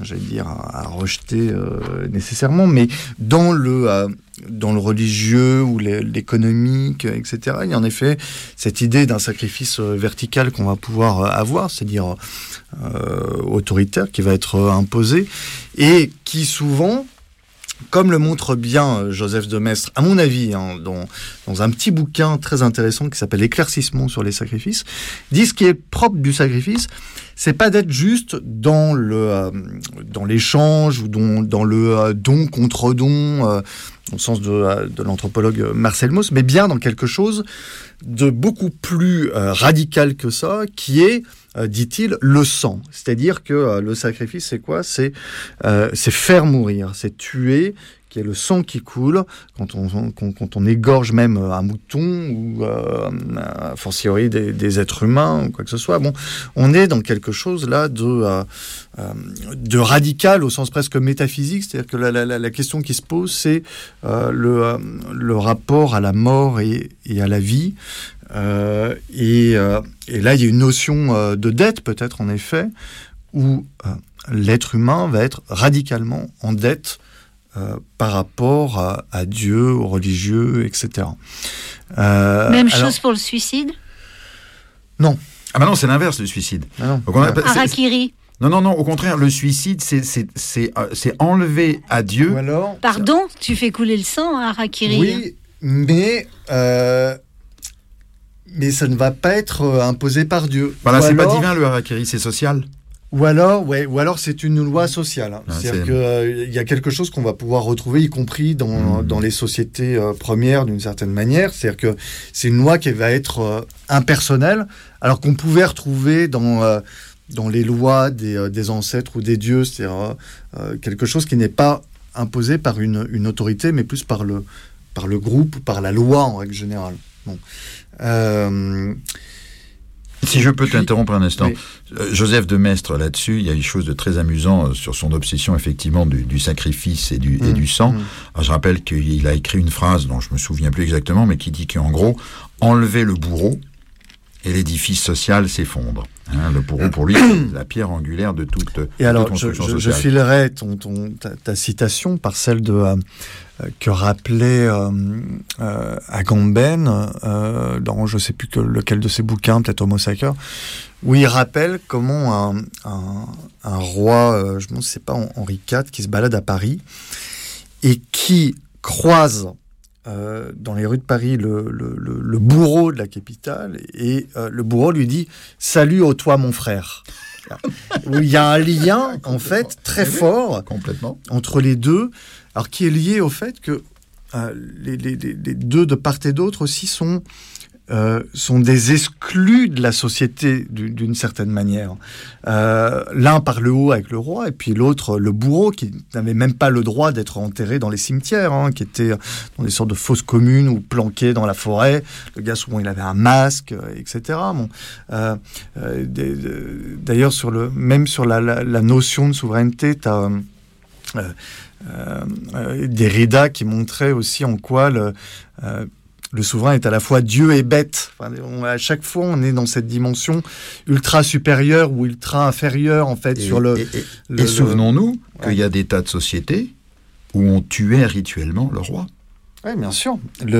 rejeter nécessairement, mais dans le religieux ou l'économique, etc., il y a en effet cette idée d'un sacrifice vertical qu'on va pouvoir avoir, c'est-à-dire autoritaire, qui va être imposé, et qui souvent, comme le montre bien Joseph de Maistre, à mon avis, dans un petit bouquin très intéressant qui s'appelle Éclaircissement sur les sacrifices, dit ce qui est propre du sacrifice, c'est pas d'être juste dans l'échange ou dans le don contre don, au sens de l'anthropologue Marcel Mauss, mais bien dans quelque chose de beaucoup plus radical que ça, qui est, dit-il, le sang. C'est-à-dire que le sacrifice, c'est quoi ? C'est faire mourir, c'est tuer, qui est le sang qui coule, quand on égorge même un mouton ou a fortiori des êtres humains ou quoi que ce soit. Bon, on est dans quelque chose là de radical au sens presque métaphysique, c'est-à-dire que la question qui se pose, c'est le rapport à la mort et à la vie. Et là, il y a une notion de dette, peut-être, en effet, où l'être humain va être radicalement en dette par rapport à Dieu, aux religieux, etc. Même chose pour le suicide ? Non. Ah bah non, c'est l'inverse, le suicide. Ah non. Harakiri. Non, au contraire, le suicide, c'est enlever à Dieu... Pardon, tu fais couler le sang, Harakiri. Oui, mais ça ne va pas être imposé par Dieu. Voilà, c'est pas divin, le harakiri, c'est social. Ou alors c'est une loi sociale. Hein. C'est-à-dire qu'il y a quelque chose qu'on va pouvoir retrouver, y compris dans les sociétés premières, d'une certaine manière. C'est-à-dire que c'est une loi qui va être impersonnelle, alors qu'on pouvait retrouver dans les lois des ancêtres ou des dieux, c'est-à-dire quelque chose qui n'est pas imposé par une autorité, mais plus par le groupe ou par la loi en règle générale. Bon. Si je peux t'interrompre un instant, oui. Joseph de Maistre, là-dessus, il y a quelque chose de très amusant sur son obsession, effectivement, du sacrifice et du sang. Alors, je rappelle qu'il a écrit une phrase dont je me souviens plus exactement, mais qui dit qu'en gros, enlever le bourreau et l'édifice social s'effondre. Hein, le bourreau, pour lui, c'est la pierre angulaire de toute construction sociale. Je filerai ta citation par celle que rappelait Agamben dans je ne sais plus lequel de ses bouquins, peut-être Homo Sacer, où il rappelle comment un roi, je ne sais pas, Henri IV, qui se balade à Paris et qui croise dans les rues de Paris le bourreau de la capitale, et le bourreau lui dit « Salut au toi mon frère ». Où il y a un lien en fait très fort entre les deux, alors qui est lié au fait que les deux de part et d'autre aussi sont des exclus de la société d'une certaine manière. L'un par le haut avec le roi, et puis l'autre, le bourreau, qui n'avait même pas le droit d'être enterré dans les cimetières, hein, qui était dans des sortes de fosses communes ou planqué dans la forêt. Le gars, souvent, il avait un masque, etc. Bon. D'ailleurs, même sur la notion de souveraineté, tu as Derrida qui montrait aussi en quoi le souverain est à la fois Dieu et bête. Enfin, à chaque fois, on est dans cette dimension ultra supérieure ou ultra inférieure, en fait, souvenons-nous qu'il y a des tas de sociétés où on tuait rituellement le roi. Oui, bien sûr.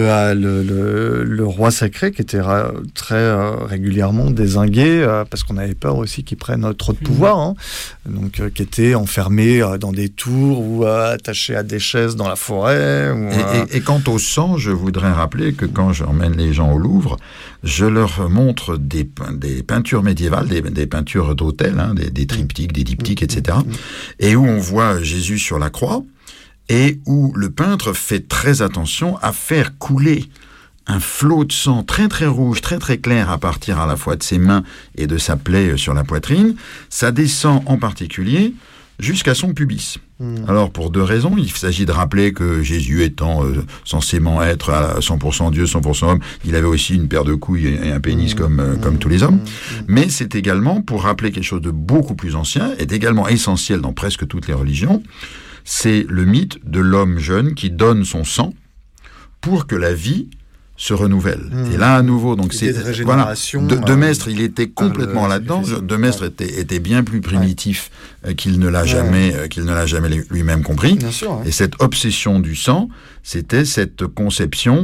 Le roi sacré qui était très régulièrement dézingué parce qu'on avait peur aussi qu'il prenne trop de pouvoir, hein. Donc qui était enfermé dans des tours ou attaché à des chaises dans la forêt. Et quant au sang, je voudrais rappeler que quand j'emmène les gens au Louvre, je leur montre des peintures médiévales, des peintures d'hôtel, hein, des triptyques, des diptyques, etc. Et où on voit Jésus sur la croix, et où le peintre fait très attention à faire couler un flot de sang très très rouge, très très clair à partir à la fois de ses mains et de sa plaie sur la poitrine. Ça descend en particulier jusqu'à son pubis. Alors pour deux raisons, il s'agit de rappeler que Jésus étant censément être à 100% Dieu, 100% homme, il avait aussi une paire de couilles et un pénis comme tous les hommes. Mais c'est également pour rappeler quelque chose de beaucoup plus ancien, et également essentiel dans presque toutes les religions. C'est le mythe de l'homme jeune qui donne son sang pour que la vie se renouvelle. Et là, à nouveau, donc c'est voilà. De Maistre, il était complètement là-dedans. De Maistre était bien plus primitif qu'il ne l'a jamais lui-même compris. Bien sûr, ouais. Et cette obsession du sang, c'était cette conception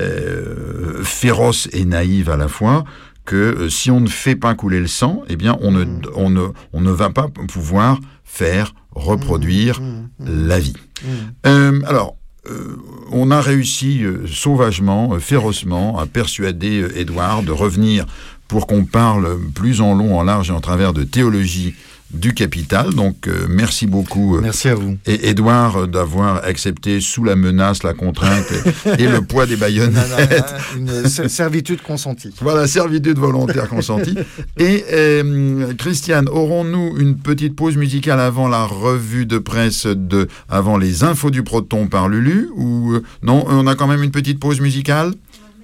féroce et naïve à la fois que si on ne fait pas couler le sang, eh bien on ne va pas pouvoir faire reproduire la vie. Alors, on a réussi sauvagement, férocement à persuader Édouard de revenir pour qu'on parle plus en long, en large et en travers de théologie du capital. Donc merci beaucoup. Merci à vous. Et Édouard d'avoir accepté sous la menace, la contrainte et le poids des baïonnettes. Une servitude consentie. Voilà, servitude volontaire consentie. Et Christiane, aurons-nous une petite pause musicale avant la revue de presse avant les infos du Proton par Lulu ou non, on a quand même une petite pause musicale.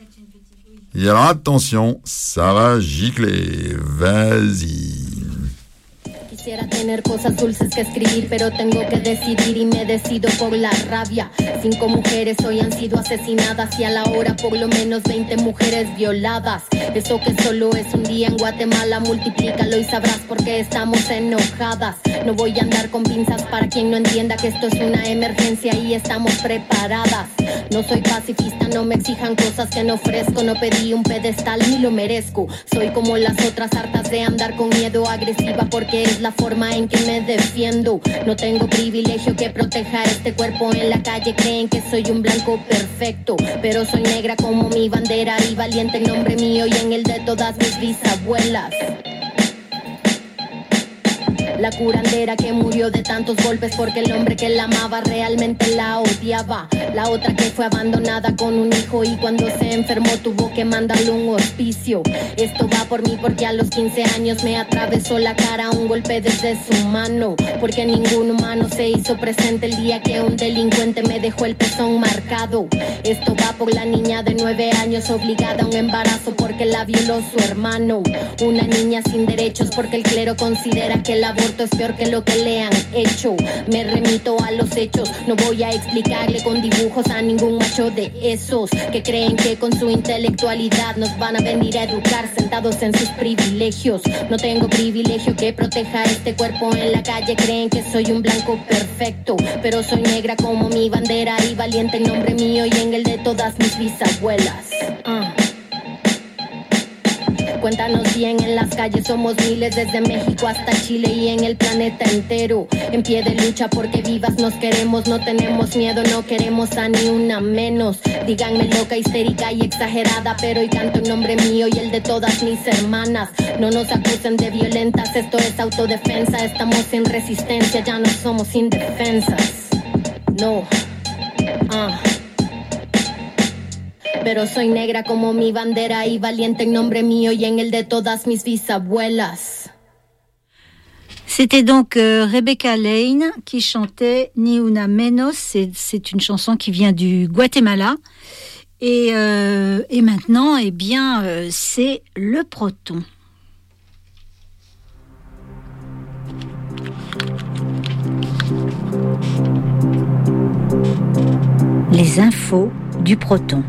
Et alors attention, ça va gicler. Vas-y. Quisiera tener cosas dulces que escribir, pero tengo que decidir y me decido por la rabia. 5 mujeres hoy han sido asesinadas y a la hora por lo menos 20 mujeres violadas. Eso que solo es un día en Guatemala, multiplícalo y sabrás por qué estamos enojadas. No voy a andar con pinzas para quien no entienda que esto es una emergencia y estamos preparadas. No soy pacifista, no me exijan cosas que no ofrezco. No pedí un pedestal ni lo merezco. Soy como las otras, hartas de andar con miedo, agresiva porque es la forma en que me defiendo. No tengo privilegio que proteja este cuerpo. En la calle creen que soy un blanco perfecto, pero soy negra como mi bandera y valiente en nombre mío y en el de todas mis bisabuelas. La curandera que murió de tantos golpes porque el hombre que la amaba realmente la odiaba. La otra que fue abandonada con un hijo y cuando se enfermó tuvo que mandarle un hospicio. Esto va por mí porque a los 15 años me atravesó la cara un golpe desde su mano. Porque ningún humano se hizo presente el día que un delincuente me dejó el pezón marcado. Esto va por la niña de 9 años obligada a un embarazo porque la violó su hermano. Una niña sin derechos porque el clero considera que el aborto es peor que lo que le han hecho. Me remito a los hechos, no voy a explicarle con dibujos a ningún macho de esos que creen que con su intelectualidad nos van a venir a educar sentados en sus privilegios. No tengo privilegio que proteja este cuerpo. En la calle creen que soy un blanco perfecto, pero soy negra como mi bandera y valiente en nombre mío y en el de todas mis bisabuelas. Cuéntanos bien, en las calles somos miles, desde México hasta Chile y en el planeta entero. En pie de lucha porque vivas nos queremos, no tenemos miedo, no queremos a ni una menos. Díganme loca, histérica y exagerada, pero hoy canto en nombre mío y el de todas mis hermanas. No nos acusen de violentas, esto es autodefensa. Estamos en resistencia, ya no somos indefensas. No, pero soy negra como mi bandera y valiente en nombre mío y en el de todas mis bisabuelas. C'était donc Rebecca Lane qui chantait Ni Una Menos. C'est une chanson qui vient du Guatemala. Et maintenant, eh bien, c'est le Proton. Les infos du Proton.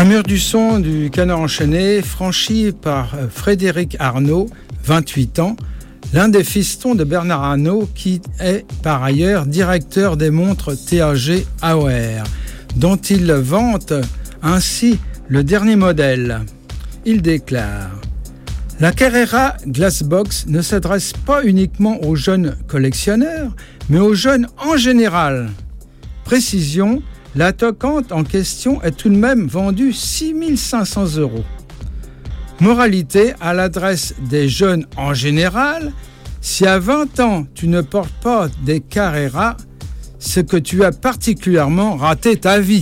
Un mur du son du Canard enchaîné, franchi par Frédéric Arnault, 28 ans, l'un des fistons de Bernard Arnault, qui est par ailleurs directeur des montres TAG AOR, dont il vante ainsi le dernier modèle. Il déclare « La Carrera Glassbox ne s'adresse pas uniquement aux jeunes collectionneurs, mais aux jeunes en général. Précision, la toquante en question est tout de même vendue 6 500 €. Moralité à l'adresse des jeunes en général, si à 20 ans tu ne portes pas des Carrera, c'est que tu as particulièrement raté ta vie. »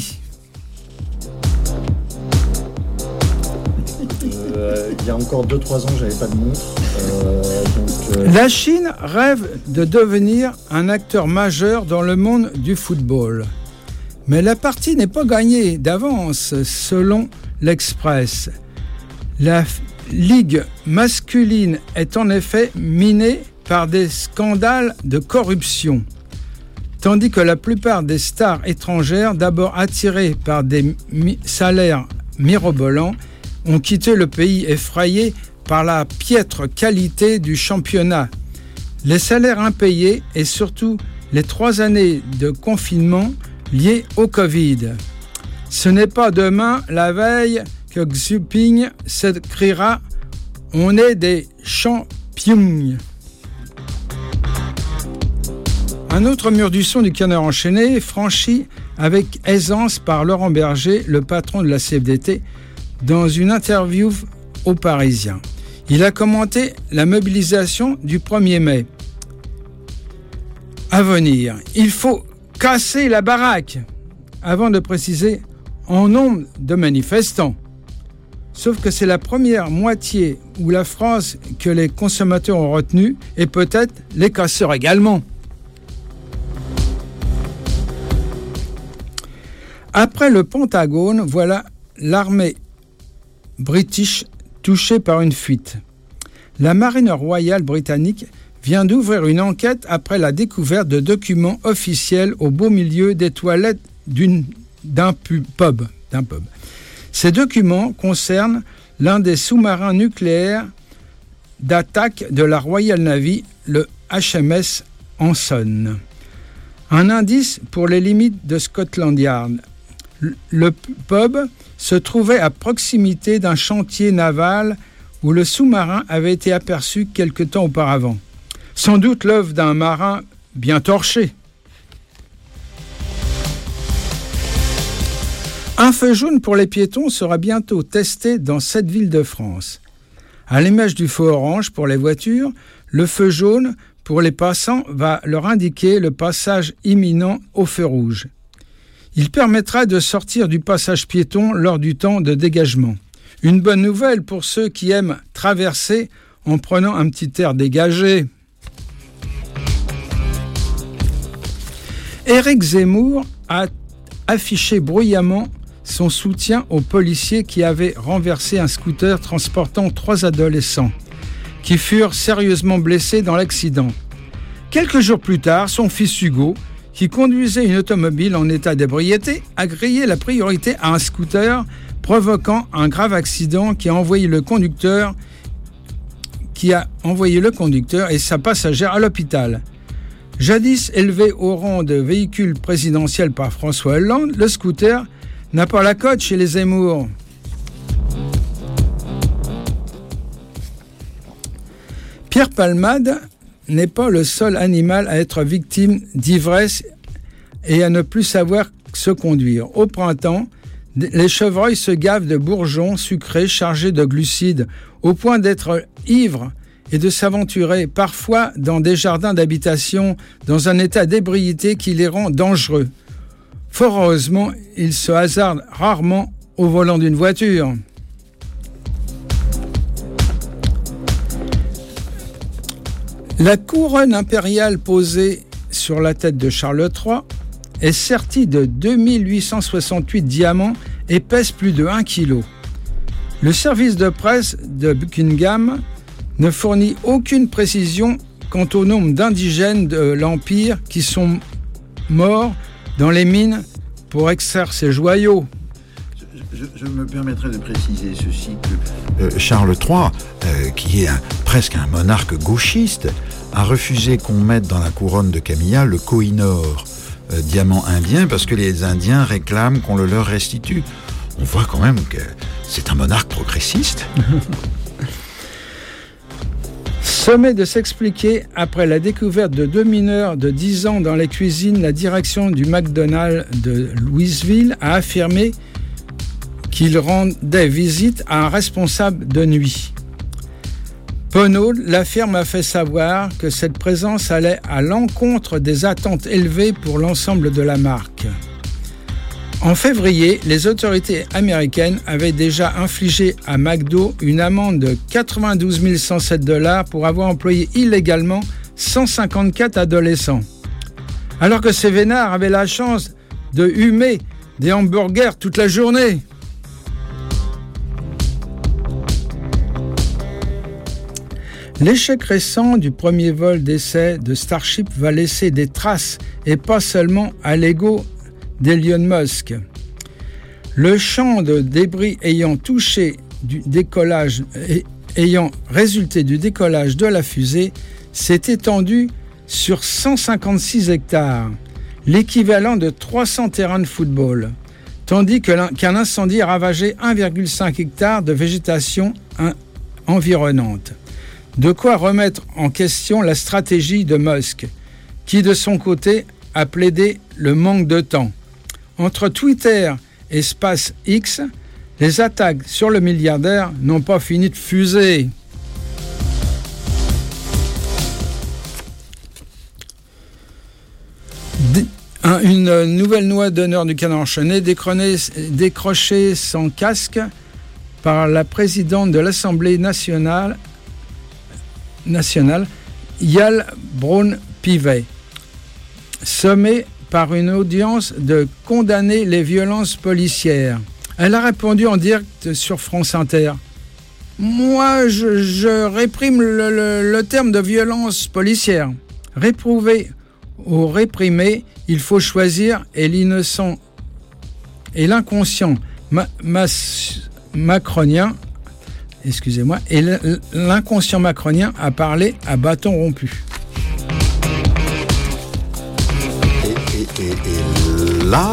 Il y a encore 2-3 ans, j'avais pas de montre. La Chine rêve de devenir un acteur majeur dans le monde du football. Mais la partie n'est pas gagnée d'avance, selon l'Express. La ligue masculine est en effet minée par des scandales de corruption, tandis que la plupart des stars étrangères, d'abord attirées par des salaires mirobolants, ont quitté le pays effrayés par la piètre qualité du championnat, les salaires impayés et surtout les 3 années de confinement liées au Covid. Ce n'est pas demain, la veille, que Xi Jinping s'écriera « On est des champions ». Un autre mur du son du Canard enchaîné, franchi avec aisance par Laurent Berger, le patron de la CFDT, dans une interview aux Parisiens. Il a commenté la mobilisation du 1er mai. À venir, il faut casser la baraque, avant de préciser en nombre de manifestants. Sauf que c'est la première moitié où la phrase que les consommateurs ont retenue et peut-être les casseurs également. Après le Pentagone, voilà l'armée british touchée par une fuite. La marine royale britannique vient d'ouvrir une enquête après la découverte de documents officiels au beau milieu des toilettes d'un pub. Ces documents concernent l'un des sous-marins nucléaires d'attaque de la Royal Navy, le HMS Anson. Un indice pour les limites de Scotland Yard. Le pub se trouvait à proximité d'un chantier naval où le sous-marin avait été aperçu quelque temps auparavant. Sans doute l'œuvre d'un marin bien torché. Un feu jaune pour les piétons sera bientôt testé dans 7 villes de France. À l'image du feu orange pour les voitures, le feu jaune pour les passants va leur indiquer le passage imminent au feu rouge. Il permettra de sortir du passage piéton lors du temps de dégagement. Une bonne nouvelle pour ceux qui aiment traverser en prenant un petit air dégagé. Éric Zemmour a affiché bruyamment son soutien aux policiers qui avaient renversé un scooter transportant 3 adolescents, qui furent sérieusement blessés dans l'accident. Quelques jours plus tard, son fils Hugo, qui conduisait une automobile en état d'ébriété, a grillé la priorité à un scooter, provoquant un grave accident qui a envoyé le conducteur et sa passagère à l'hôpital. Jadis élevé au rang de véhicule présidentiel par François Hollande, le scooter n'a pas la cote chez les Zemmour. Pierre Palmade n'est pas le seul animal à être victime d'ivresse et à ne plus savoir se conduire. Au printemps, les chevreuils se gavent de bourgeons sucrés chargés de glucides au point d'être ivres et de s'aventurer parfois dans des jardins d'habitation dans un état d'ébriété qui les rend dangereux. Fort heureusement, ils se hasardent rarement au volant d'une voiture. La couronne impériale posée sur la tête de Charles III est sertie de 2868 diamants et pèse plus de 1 kg. Le service de presse de Buckingham ne fournit aucune précision quant au nombre d'indigènes de l'Empire qui sont morts dans les mines pour extraire ces joyaux. je me permettrai de préciser ceci que Charles III, qui est presque un monarque gauchiste, a refusé qu'on mette dans la couronne de Camilla le Koh-i-Noor, diamant indien, parce que les Indiens réclament qu'on le leur restitue. On voit quand même que c'est un monarque progressiste. Sommet de s'expliquer, après la découverte de 2 mineurs de 10 ans dans les cuisines, la direction du McDonald's de Louisville a affirmé qu'il rendait visite à un responsable de nuit. Penaud, la firme a fait savoir que cette présence allait à l'encontre des attentes élevées pour l'ensemble de la marque. En février, les autorités américaines avaient déjà infligé à McDo une amende de 92 107 $ pour avoir employé illégalement 154 adolescents. Alors que ces vénards avaient la chance de humer des hamburgers toute la journée. L'échec récent du premier vol d'essai de Starship va laisser des traces, et pas seulement à l'ego d'Elon Musk. Le champ de débris ayant résulté du décollage de la fusée s'est étendu sur 156 hectares, l'équivalent de 300 terrains de football, tandis qu'un incendie a ravagé 1,5 hectare de végétation environnante. De quoi remettre en question la stratégie de Musk, qui de son côté a plaidé le manque de temps. Entre Twitter et SpaceX, les attaques sur le milliardaire n'ont pas fini de fuser. Une nouvelle noix d'honneur du canard enchaîné décrochée sans casque par la présidente de l'Assemblée nationale, Yael Braun-Pivet. Sommée par une audience de condamner les violences policières. Elle a répondu en direct sur France Inter. Moi, je réprime le terme de violence policière. Réprouver ou réprimer, il faut choisir, et l'innocent et l'inconscient macronien, et l'inconscient macronien a parlé à bâton rompu. Et là,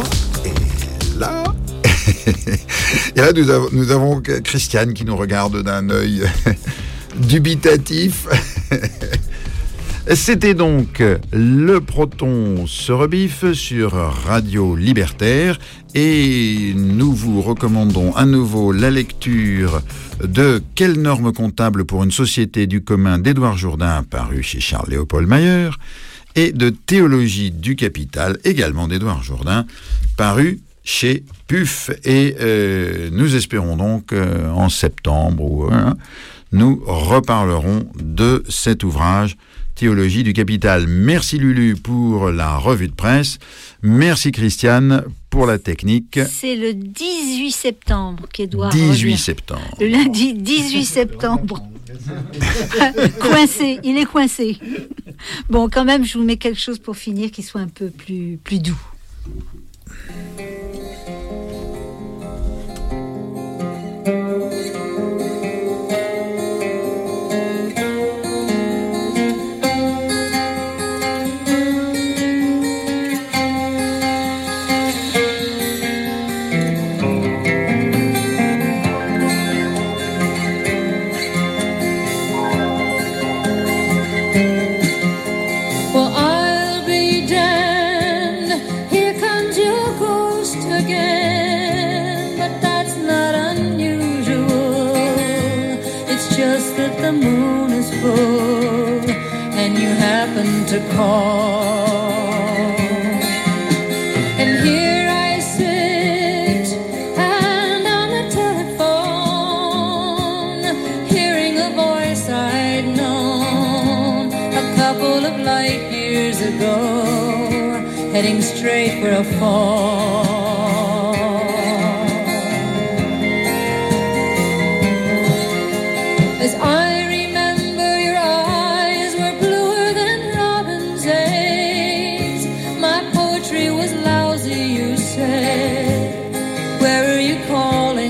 nous avons Christiane qui nous regarde d'un œil dubitatif. C'était donc le Proton se rebiffe sur Radio Libertaire et nous vous recommandons à nouveau la lecture de Quelles normes comptables pour une société du commun d'Édouard Jourdain, paru chez Charles-Léopold Mayer, et de Théologie du capital, également d'Édouard Jourdain, paru chez PUF. Et nous espérons donc en septembre, nous reparlerons de cet ouvrage Théologie du capital. Merci Lulu pour la revue de presse. Merci Christiane pour la technique. C'est le 18 septembre qu'Édouard 18 revient. Septembre. Le lundi 18 septembre. Coincé, il est coincé. Bon, quand même, je vous mets quelque chose pour finir qui soit un peu plus doux. The moon is full and you happen to call, and here I sit and on the telephone hearing a voice I'd known a couple of light years ago, heading straight for a fall. As I remember, your eyes were bluer than robin's eggs. My poetry was lousy, you said. Where are you calling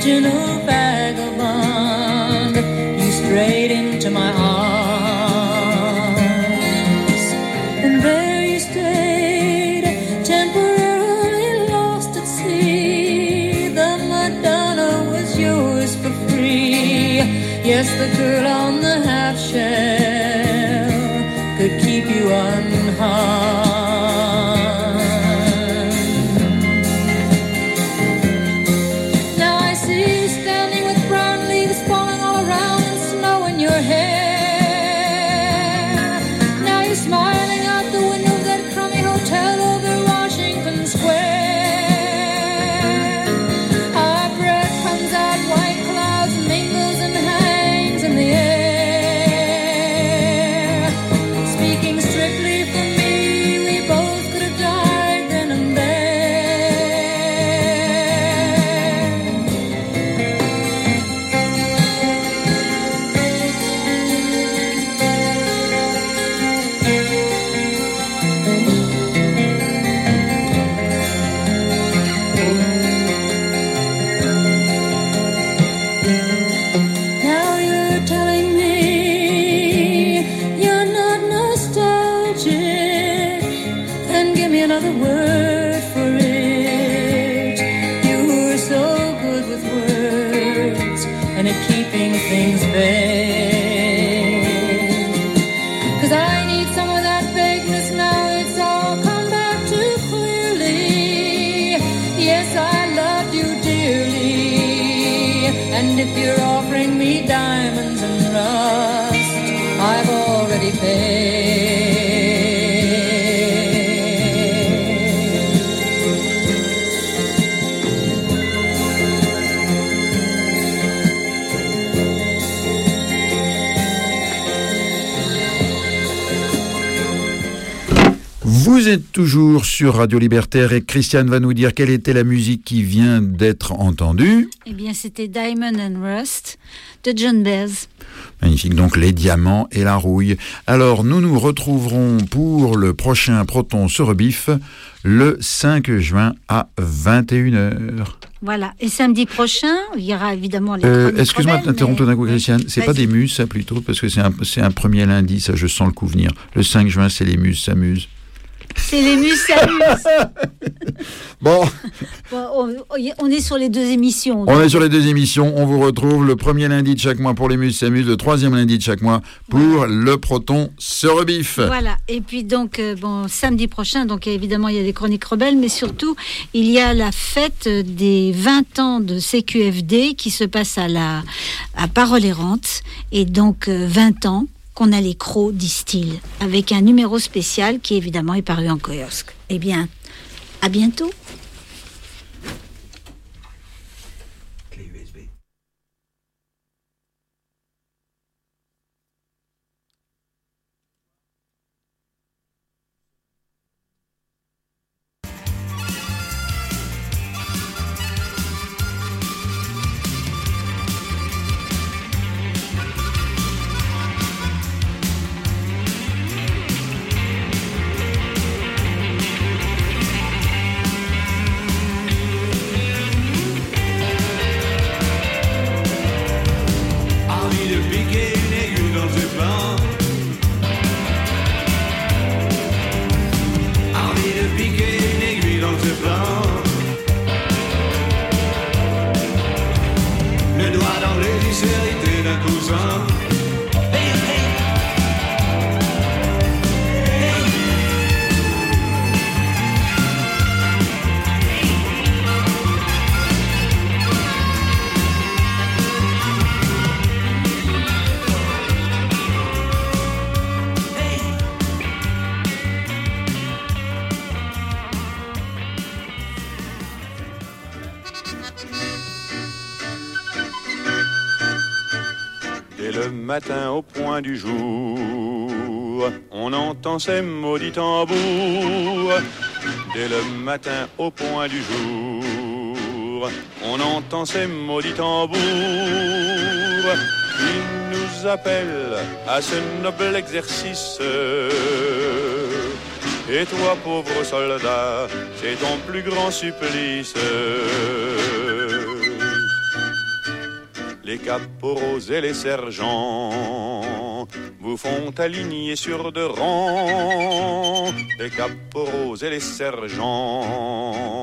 original vagabond, you strayed into my arms, and there you stayed, temporarily lost at sea. The Madonna was yours for free. Yes, the girl on the half shell could keep you unharmed. Vous êtes toujours sur Radio Libertaire et Christiane va nous dire quelle était la musique qui vient d'être entendue. Eh bien, c'était Diamond and Rust de John Baez. Magnifique, donc les diamants et la rouille. Alors, nous nous retrouverons pour le prochain Proton se rebiffe le 5 juin à 21h. Voilà, et samedi prochain, il y aura évidemment les chroniques. Excuse-moi de t'interrompre d'un coup, Christiane. C'est pas des muses, ça, plutôt, parce que c'est un premier lundi, ça, je sens le coup venir. Le 5 juin, c'est les muses s'amusent. C'est les muses s'amusent. Bon, on est sur les deux émissions. On est sur les deux émissions. On vous retrouve le premier lundi de chaque mois pour les muses s'amusent, le troisième lundi de chaque mois pour le Proton se rebiffe. Voilà. Et puis donc, samedi prochain, donc évidemment, il y a des chroniques rebelles, mais surtout, il y a la fête des 20 ans de CQFD qui se passe à Parole Errante. Et donc, 20 ans qu'on a les crocs, disent-ils, avec un numéro spécial qui évidemment est paru en kiosque. Eh bien, à bientôt. Matin au point du jour, on entend ces maudits tambours. Dès le matin au point du jour, on entend ces maudits tambours qui nous appellent à ce noble exercice. Et toi, pauvre soldat, c'est ton plus grand supplice. les caporaux et les sergents vous font aligner sur 2 rangs, les caporaux et les sergents